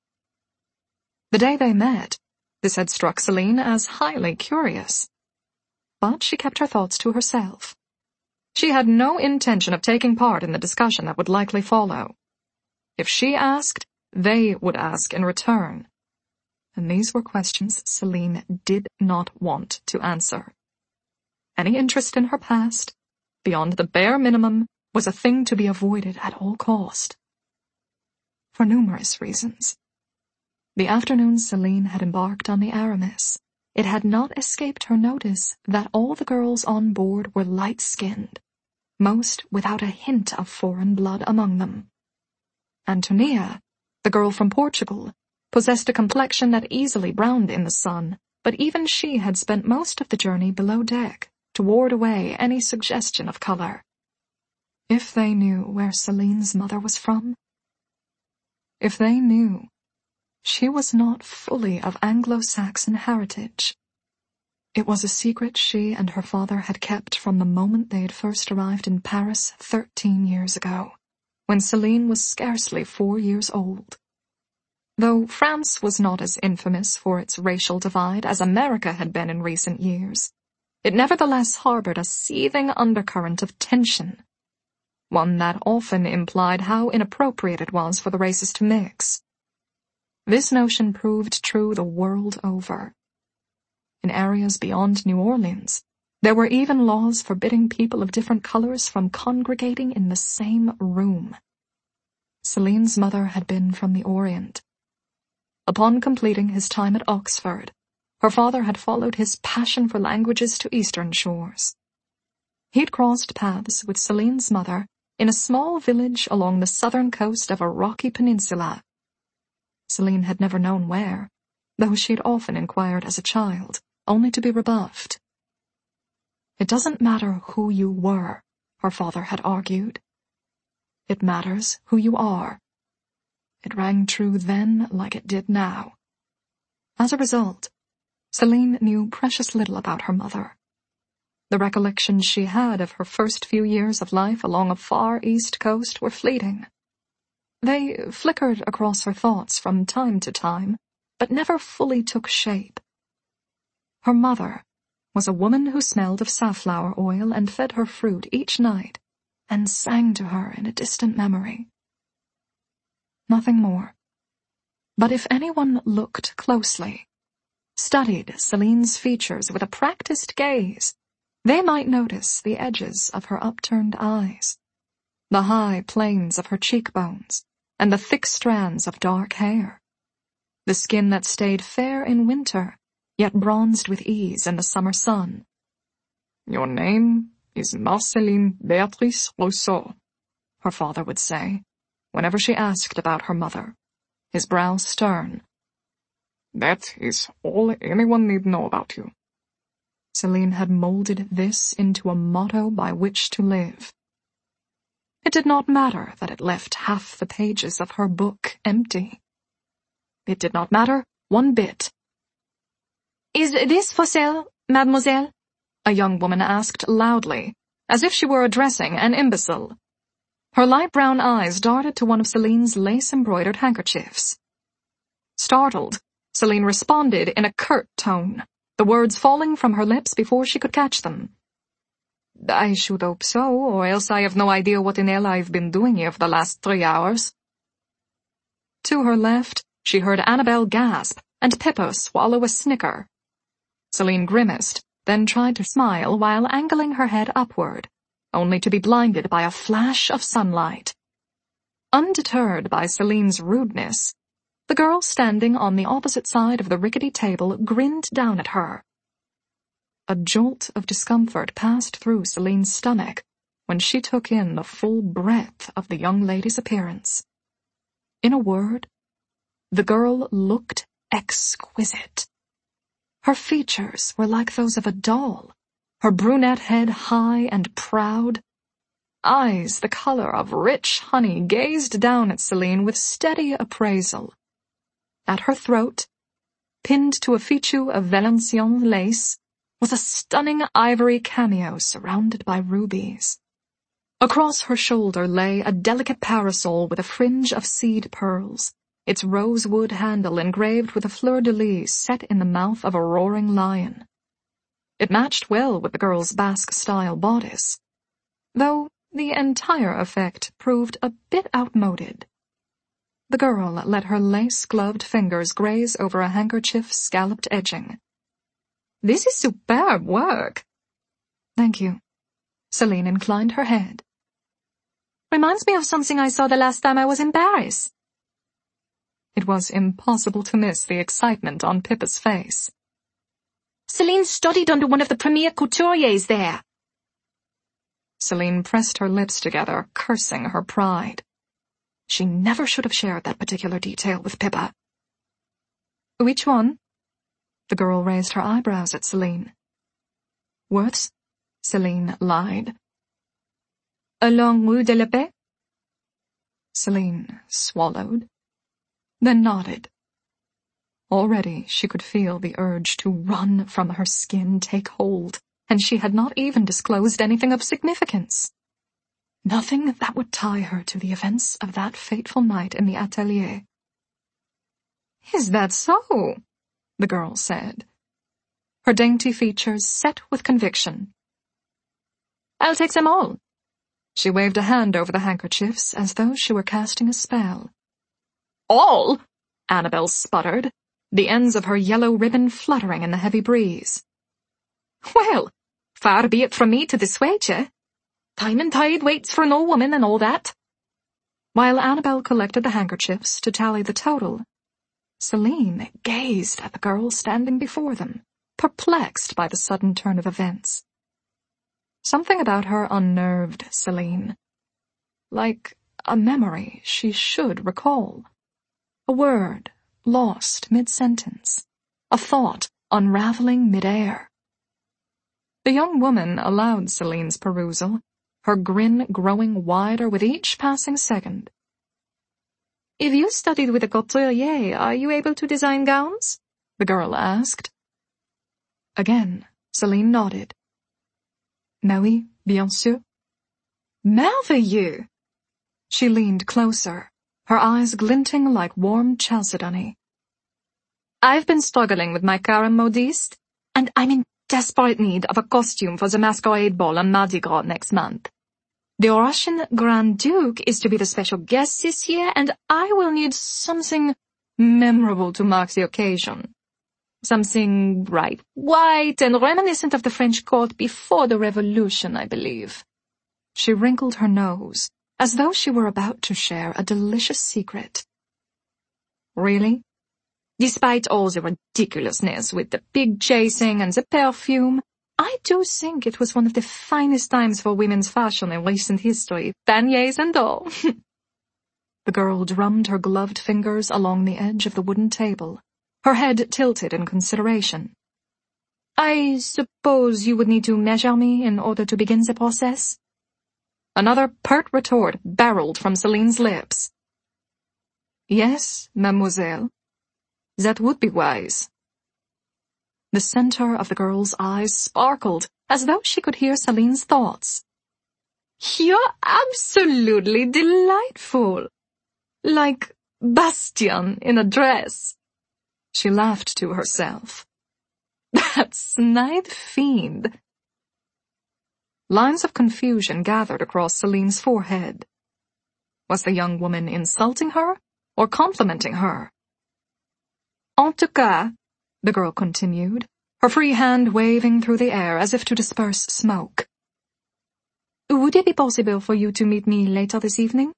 The day they met, this had struck Celine as highly curious. But she kept her thoughts to herself. She had no intention of taking part in the discussion that would likely follow. If she asked, they would ask in return. And these were questions Celine did not want to answer. Any interest in her past, beyond the bare minimum, was a thing to be avoided at all cost. For numerous reasons. The afternoon Celine had embarked on the Aramis, it had not escaped her notice that all the girls on board were light-skinned, most without a hint of foreign blood among them. Antonia, the girl from Portugal, possessed a complexion that easily browned in the sun, but even she had spent most of the journey below deck to ward away any suggestion of color. If they knew where Celine's mother was from, if they knew she was not fully of Anglo-Saxon heritage. It was a secret she and her father had kept from the moment they had first arrived in Paris thirteen years ago, when Celine was scarcely four years old. Though France was not as infamous for its racial divide as America had been in recent years, it nevertheless harbored a seething undercurrent of tension, one that often implied how inappropriate it was for the races to mix. This notion proved true the world over. In areas beyond New Orleans, there were even laws forbidding people of different colors from congregating in the same room. Celine's mother had been from the Orient. Upon completing his time at Oxford, her father had followed his passion for languages to eastern shores. He'd crossed paths with Celine's mother in a small village along the southern coast of a rocky peninsula. Celine had never known where, though she'd often inquired as a child, only to be rebuffed. It doesn't matter who you were, her father had argued. It matters who you are. It rang true then like it did now. As a result, Celine knew precious little about her mother. The recollections she had of her first few years of life along a far east coast were fleeting. They flickered across her thoughts from time to time, but never fully took shape. Her mother was a woman who smelled of safflower oil and fed her fruit each night and sang to her in a distant memory. Nothing more. But if anyone looked closely, studied Celine's features with a practiced gaze, they might notice the edges of her upturned eyes, the high planes of her cheekbones, and the thick strands of dark hair, the skin that stayed fair in winter, yet bronzed with ease in the summer sun. "Your name is Marceline Beatrice Rousseau," her father would say, whenever she asked about her mother, his brow stern. "That is all anyone need know about you." Celine had molded this into a motto by which to live. It did not matter that it left half the pages of her book empty. It did not matter one bit. "Is this for sale, mademoiselle?" a young woman asked loudly, as if she were addressing an imbecile. Her light brown eyes darted to one of Celine's lace-embroidered handkerchiefs. Startled, Celine responded in a curt tone, the words falling from her lips before she could catch them. "I should hope so, or else I have no idea what in hell I've been doing here for the last three hours." To her left, she heard Annabelle gasp and Pippa swallow a snicker. Celine grimaced, then tried to smile while angling her head upward, only to be blinded by a flash of sunlight. Undeterred by Celine's rudeness, the girl standing on the opposite side of the rickety table grinned down at her. A jolt of discomfort passed through Celine's stomach when she took in the full breadth of the young lady's appearance. In a word, the girl looked exquisite. Her features were like those of a doll, her brunette head high and proud. Eyes the color of rich honey gazed down at Celine with steady appraisal. At her throat, pinned to a fichu of Valenciennes lace, was a stunning ivory cameo surrounded by rubies. Across her shoulder lay a delicate parasol with a fringe of seed pearls, its rosewood handle engraved with a fleur-de-lis set in the mouth of a roaring lion. It matched well with the girl's Basque-style bodice, though the entire effect proved a bit outmoded. The girl let her lace-gloved fingers graze over a handkerchief's scalloped edging. "This is superb work." "Thank you." Celine inclined her head. "Reminds me of something I saw the last time I was in Paris." It was impossible to miss the excitement on Pippa's face. "Celine studied under one of the premier couturiers there." Celine pressed her lips together, cursing her pride. She never should have shared that particular detail with Pippa. "Which one?" The girl raised her eyebrows at Celine. "Worth's," Celine lied. "Along Rue de la Paix?" Celine swallowed, then nodded. Already she could feel the urge to run from her skin take hold, and she had not even disclosed anything of significance. Nothing that would tie her to the events of that fateful night in the atelier. "Is that so?" the girl said, her dainty features set with conviction. "I'll take them all." She waved a hand over the handkerchiefs as though she were casting a spell. "All?" Annabel sputtered, the ends of her yellow ribbon fluttering in the heavy breeze. "Well, far be it from me to dissuade you. Time and tide waits for no woman and all that." While Annabel collected the handkerchiefs to tally the total, Celine gazed at the girl standing before them, perplexed by the sudden turn of events. Something about her unnerved Celine, like a memory she should recall, a word lost mid-sentence, a thought unraveling mid-air. The young woman allowed Celine's perusal, her grin growing wider with each passing second. "If you studied with a couturier, are you able to design gowns?" the girl asked. Again, Celine nodded. "Mais oui, bien sûr." "Merveilleux!" She leaned closer, her eyes glinting like warm chalcedony. "I've been struggling with my current modiste, and I'm in desperate need of a costume for the masquerade ball on Mardi Gras next month. The Russian Grand Duke is to be the special guest this year, and I will need something memorable to mark the occasion. Something bright white and reminiscent of the French court before the Revolution, I believe." She wrinkled her nose, as though she were about to share a delicious secret. "Really? Despite all the ridiculousness with the pig chasing and the perfume, I do think it was one of the finest times for women's fashion in recent history, panniers and all." The girl drummed her gloved fingers along the edge of the wooden table, her head tilted in consideration. "I suppose you would need to measure me in order to begin the process?" Another pert retort barreled from Celine's lips. "Yes, mademoiselle. That would be wise." The center of the girl's eyes sparkled, as though she could hear Celine's thoughts. "You're absolutely delightful. Like Bastian in a dress." She laughed to herself. "That snide fiend." Lines of confusion gathered across Celine's forehead. Was the young woman insulting her or complimenting her? "En tout cas," the girl continued, her free hand waving through the air as if to disperse smoke, "would it be possible for you to meet me later this evening?"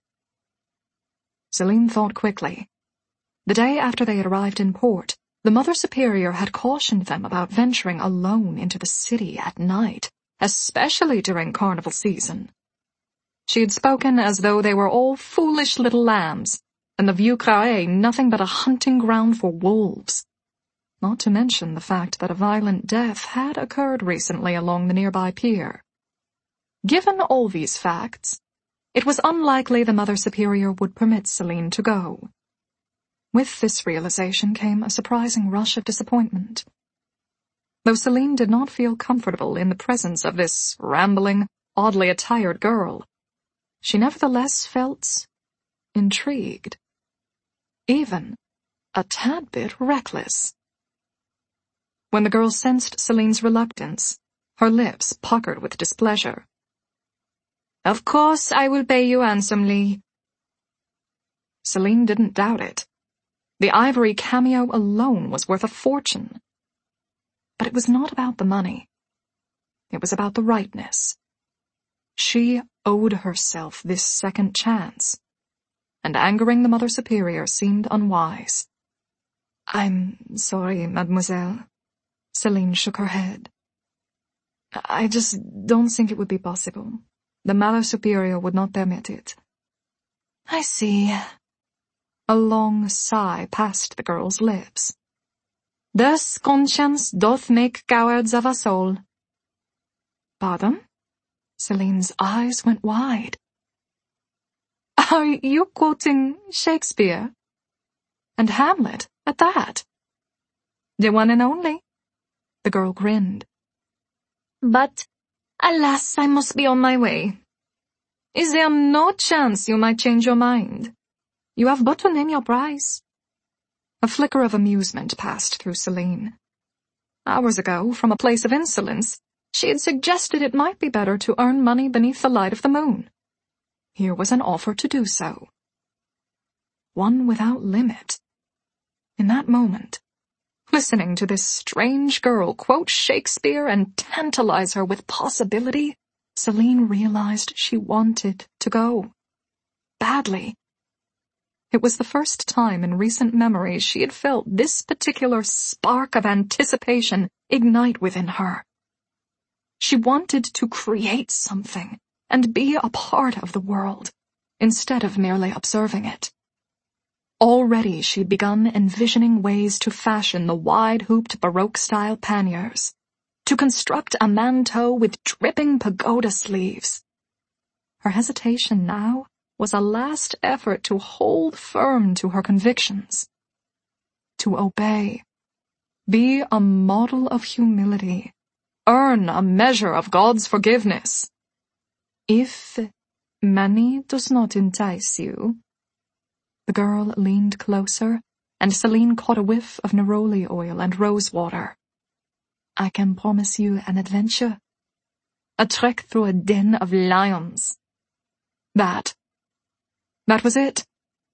Celine thought quickly. The day after they had arrived in port, the Mother Superior had cautioned them about venturing alone into the city at night, especially during carnival season. She had spoken as though they were all foolish little lambs, and the Vieux Carré nothing but a hunting ground for wolves. Not to mention the fact that a violent death had occurred recently along the nearby pier. Given all these facts, it was unlikely the Mother Superior would permit Celine to go. With this realization came a surprising rush of disappointment. Though Celine did not feel comfortable in the presence of this rambling, oddly attired girl, she nevertheless felt intrigued, even a tad bit reckless. When the girl sensed Celine's reluctance, her lips puckered with displeasure. "Of course I will pay you handsomely." Celine didn't doubt it. The ivory cameo alone was worth a fortune. But it was not about the money. It was about the rightness. She owed herself this second chance, and angering the Mother Superior seemed unwise. "I'm sorry, mademoiselle." Celine shook her head. "I just don't think it would be possible. The Mother Superior would not permit it." "I see." A long sigh passed the girl's lips. "Thus conscience doth make cowards of us all." "Pardon?" Celine's eyes went wide. "Are you quoting Shakespeare? And Hamlet, at that?" "The one and only." The girl grinned. "But, alas, I must be on my way. Is there no chance you might change your mind? You have but to name your price." A flicker of amusement passed through Celine. Hours ago, from a place of insolence, she had suggested it might be better to earn money beneath the light of the moon. Here was an offer to do so. One without limit. In that moment, listening to this strange girl quote Shakespeare and tantalize her with possibility, Celine realized she wanted to go. Badly. It was the first time in recent memory she had felt this particular spark of anticipation ignite within her. She wanted to create something and be a part of the world, instead of merely observing it. Already she'd begun envisioning ways to fashion the wide-hooped Baroque-style panniers, to construct a manteau with dripping pagoda sleeves. Her hesitation now was a last effort to hold firm to her convictions, to obey, be a model of humility, earn a measure of God's forgiveness. If money does not entice you. The girl leaned closer, and Celine caught a whiff of neroli oil and rose water. I can promise you an adventure. A trek through a den of lions. That. That was it.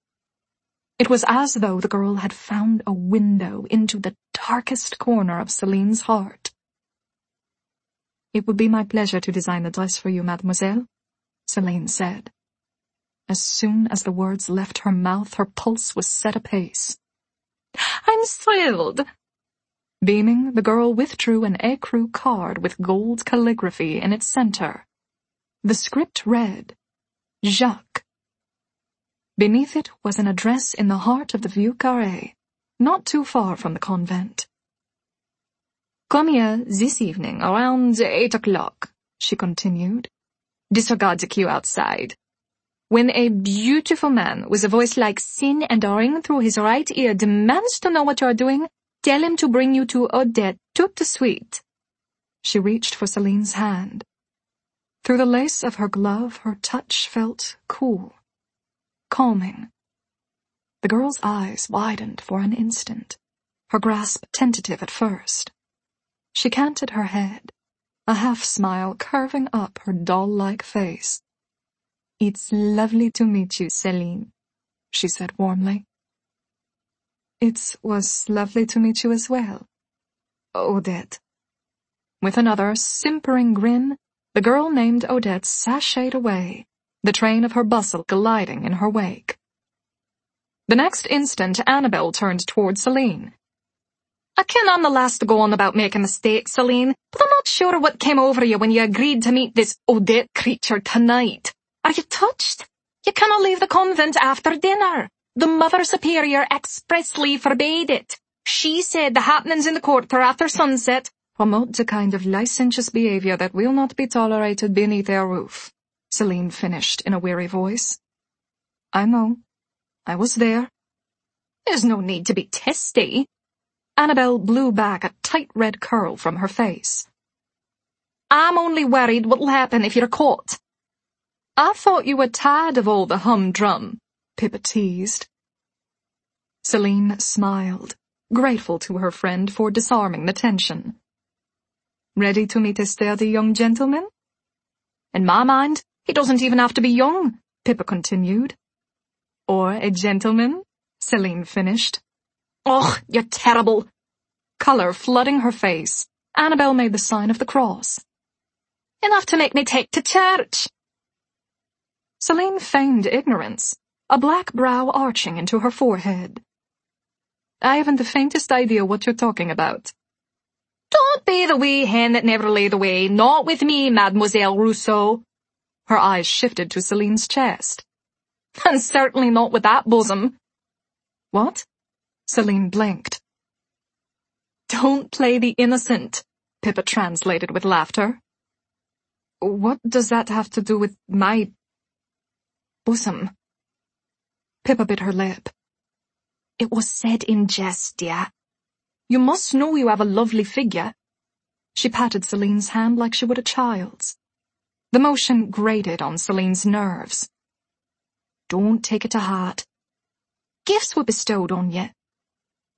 It was as though the girl had found a window into the darkest corner of Celine's heart. It would be my pleasure to design the dress for you, mademoiselle, Celine said. As soon as the words left her mouth, her pulse was set apace. I'm thrilled. Beaming, the girl withdrew an écru card with gold calligraphy in its center. The script read, Jacques. Beneath it was an address in the heart of the Vieux Carré, not too far from the convent. Come here this evening around eight o'clock, she continued. Disregard the queue outside. When a beautiful man with a voice like sin and a ring through his right ear demands to know what you are doing, tell him to bring you to Odette toute de suite. She reached for Celine's hand. Through the lace of her glove, her touch felt cool, calming. The girl's eyes widened for an instant, her grasp tentative at first. She canted her head, a half-smile curving up her doll-like face. It's lovely to meet you, Celine, she said warmly. It was lovely to meet you as well, Odette. With another simpering grin, the girl named Odette sashayed away, the train of her bustle gliding in her wake. The next instant, Annabel turned toward Celine. I ken I'm the last to go on about making mistakes, Celine, but I'm not sure what came over you when you agreed to meet this Odette creature tonight. Are you touched? You cannot leave the convent after dinner. The Mother Superior expressly forbade it. She said the happenings in the court are after sunset promote the kind of licentious behavior that will not be tolerated beneath our roof, Celine finished in a weary voice. I know. I was there. There's no need to be testy. Annabel blew back a tight red curl from her face. I'm only worried what'll happen if you're caught. I thought you were tired of all the humdrum, Pippa teased. Celine smiled, grateful to her friend for disarming the tension. Ready to meet a sturdy young gentleman? In my mind, he doesn't even have to be young, Pippa continued. Or a gentleman, Celine finished. Ugh, you're terrible. Color flooding her face, Annabel made the sign of the cross. Enough to make me take to church. Celine feigned ignorance, a black brow arching into her forehead. I haven't the faintest idea what you're talking about. Don't be the wee hen that never laid away, not with me, Mademoiselle Rousseau. Her eyes shifted to Celine's chest. And certainly not with that bosom. What? Celine blinked. Don't play the innocent, Pippa translated with laughter. What does that have to do with my bosom? Pippa bit her lip. It was said in jest, dear. You must know you have a lovely figure. She patted Celine's hand like she would a child's. The motion grated on Celine's nerves. Don't take it to heart. Gifts were bestowed on you.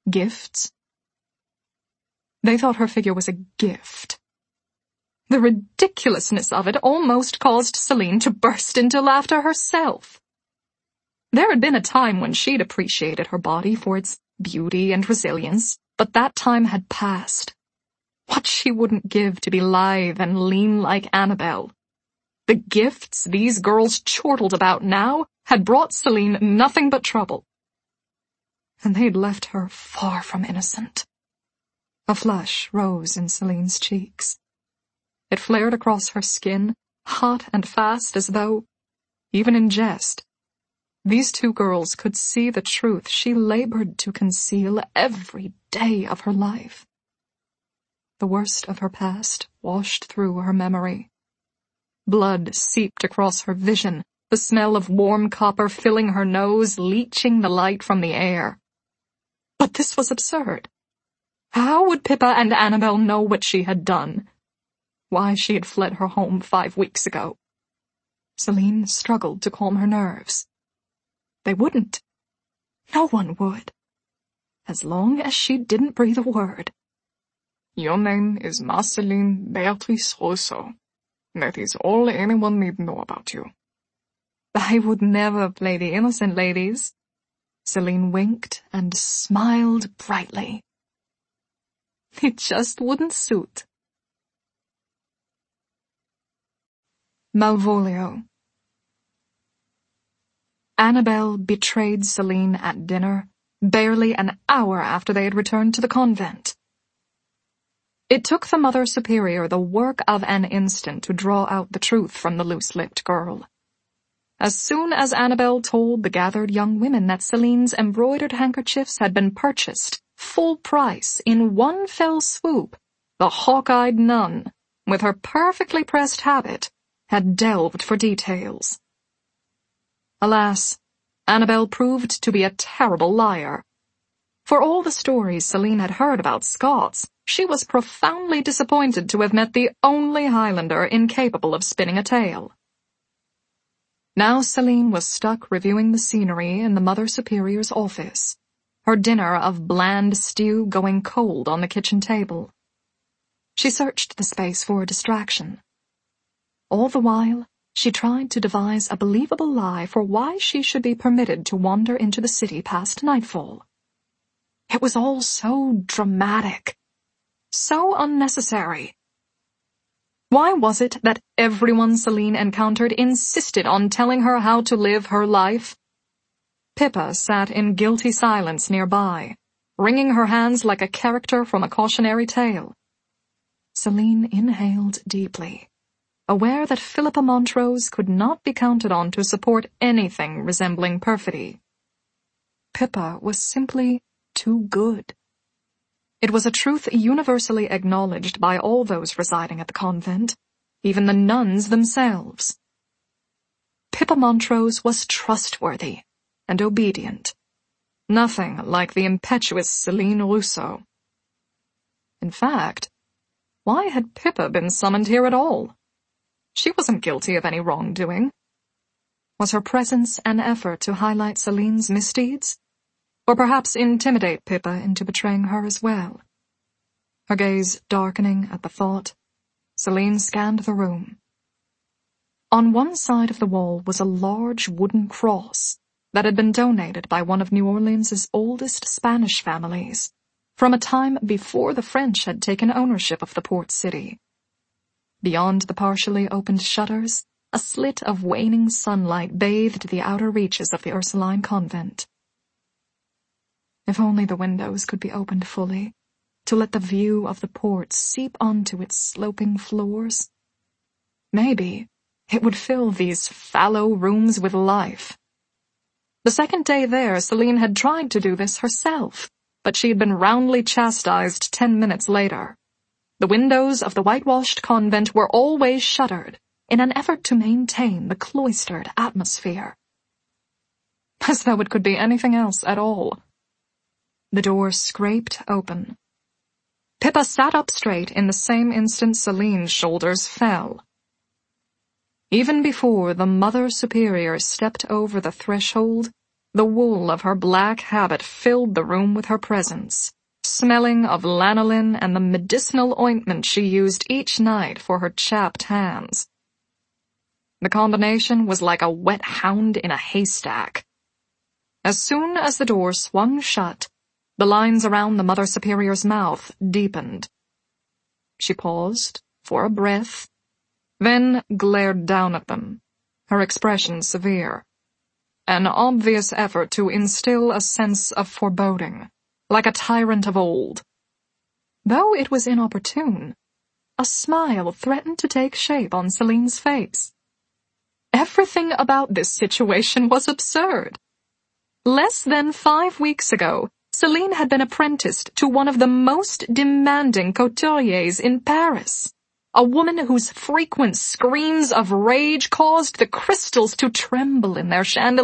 Gifts? They thought her figure was a gift. The ridiculousness of it almost caused Celine to burst into laughter herself. There had been a time when she'd appreciated her body for its beauty and resilience, but that time had passed. What she wouldn't give to be lithe and lean like Annabelle. The gifts these girls chortled about now had brought Celine nothing but trouble. And they'd left her far from innocent. A flush rose in Celine's cheeks. It flared across her skin, hot and fast, as though, even in jest, these two girls could see the truth she labored to conceal every day of her life. The worst of her past washed through her memory. Blood seeped across her vision, the smell of warm copper filling her nose, leaching the light from the air. But this was absurd. How would Pippa and Annabelle know what she had done? Why she had fled her home five weeks ago? Celine struggled to calm her nerves. They wouldn't. No one would. As long as she didn't breathe a word.
Your name is Marceline Beatrice Rousseau. That is all anyone need know about you.
I would never play the innocent ladies. Celine winked and smiled brightly. It just wouldn't suit. Malvolio. Annabelle betrayed Celine at dinner, barely an hour after they had returned to the convent. It took the Mother Superior the work of an instant to draw out the truth from the loose-lipped girl. As soon as Annabelle told the gathered young women that Celine's embroidered handkerchiefs had been purchased, full price, in one fell swoop, the hawk-eyed nun, with her perfectly pressed habit, had delved for details. Alas, Annabelle proved to be a terrible liar. For all the stories Celine had heard about Scots, she was profoundly disappointed to have met the only Highlander incapable of spinning a tale. Now Celine was stuck reviewing the scenery in the Mother Superior's office, her dinner of bland stew going cold on the kitchen table. She searched the space for a distraction. All the while, she tried to devise a believable lie for why she should be permitted to wander into the city past nightfall. It was all so dramatic, so unnecessary. Why was it that everyone Celine encountered insisted on telling her how to live her life? Pippa sat in guilty silence nearby, wringing her hands like a character from a cautionary tale. Celine inhaled deeply, aware that Philippa Montrose could not be counted on to support anything resembling perfidy. Pippa was simply too good. It was a truth universally acknowledged by all those residing at the convent, even the nuns themselves. Pippa Montrose was trustworthy and obedient, nothing like the impetuous Celine Rousseau. In fact, why had Pippa been summoned here at all? She wasn't guilty of any wrongdoing. Was her presence an effort to highlight Celine's misdeeds? Or perhaps intimidate Pippa into betraying her as well? Her gaze darkening at the thought, Celine scanned the room. On one side of the wall was a large wooden cross that had been donated by one of New Orleans' oldest Spanish families, from a time before the French had taken ownership of the port city. Beyond the partially opened shutters, a slit of waning sunlight bathed the outer reaches of the Ursuline convent. If only the windows could be opened fully, to let the view of the port seep onto its sloping floors. Maybe it would fill these fallow rooms with life. The second day there, Celine had tried to do this herself, but she had been roundly chastised ten minutes later. The windows of the whitewashed convent were always shuttered, in an effort to maintain the cloistered atmosphere. As though it could be anything else at all. The door scraped open. Pippa sat up straight in the same instant Celine's shoulders fell. Even before the Mother Superior stepped over the threshold,
The wool of her black habit filled the room with her presence, smelling of lanolin and the medicinal ointment she used each night for her chapped hands. The combination was like a wet hound in a haystack. As soon as the door swung shut, the lines around the Mother Superior's mouth deepened. She paused for a breath, then glared down at them, her expression severe. An obvious effort to instill a sense of foreboding, like a tyrant of old. Though it was inopportune, a smile threatened to take shape on Celine's face. Everything about this situation was absurd. Less than five weeks ago, Celine had been apprenticed to one of the most demanding couturiers in Paris, a woman whose frequent screams of rage caused the crystals to tremble in their chandeliers.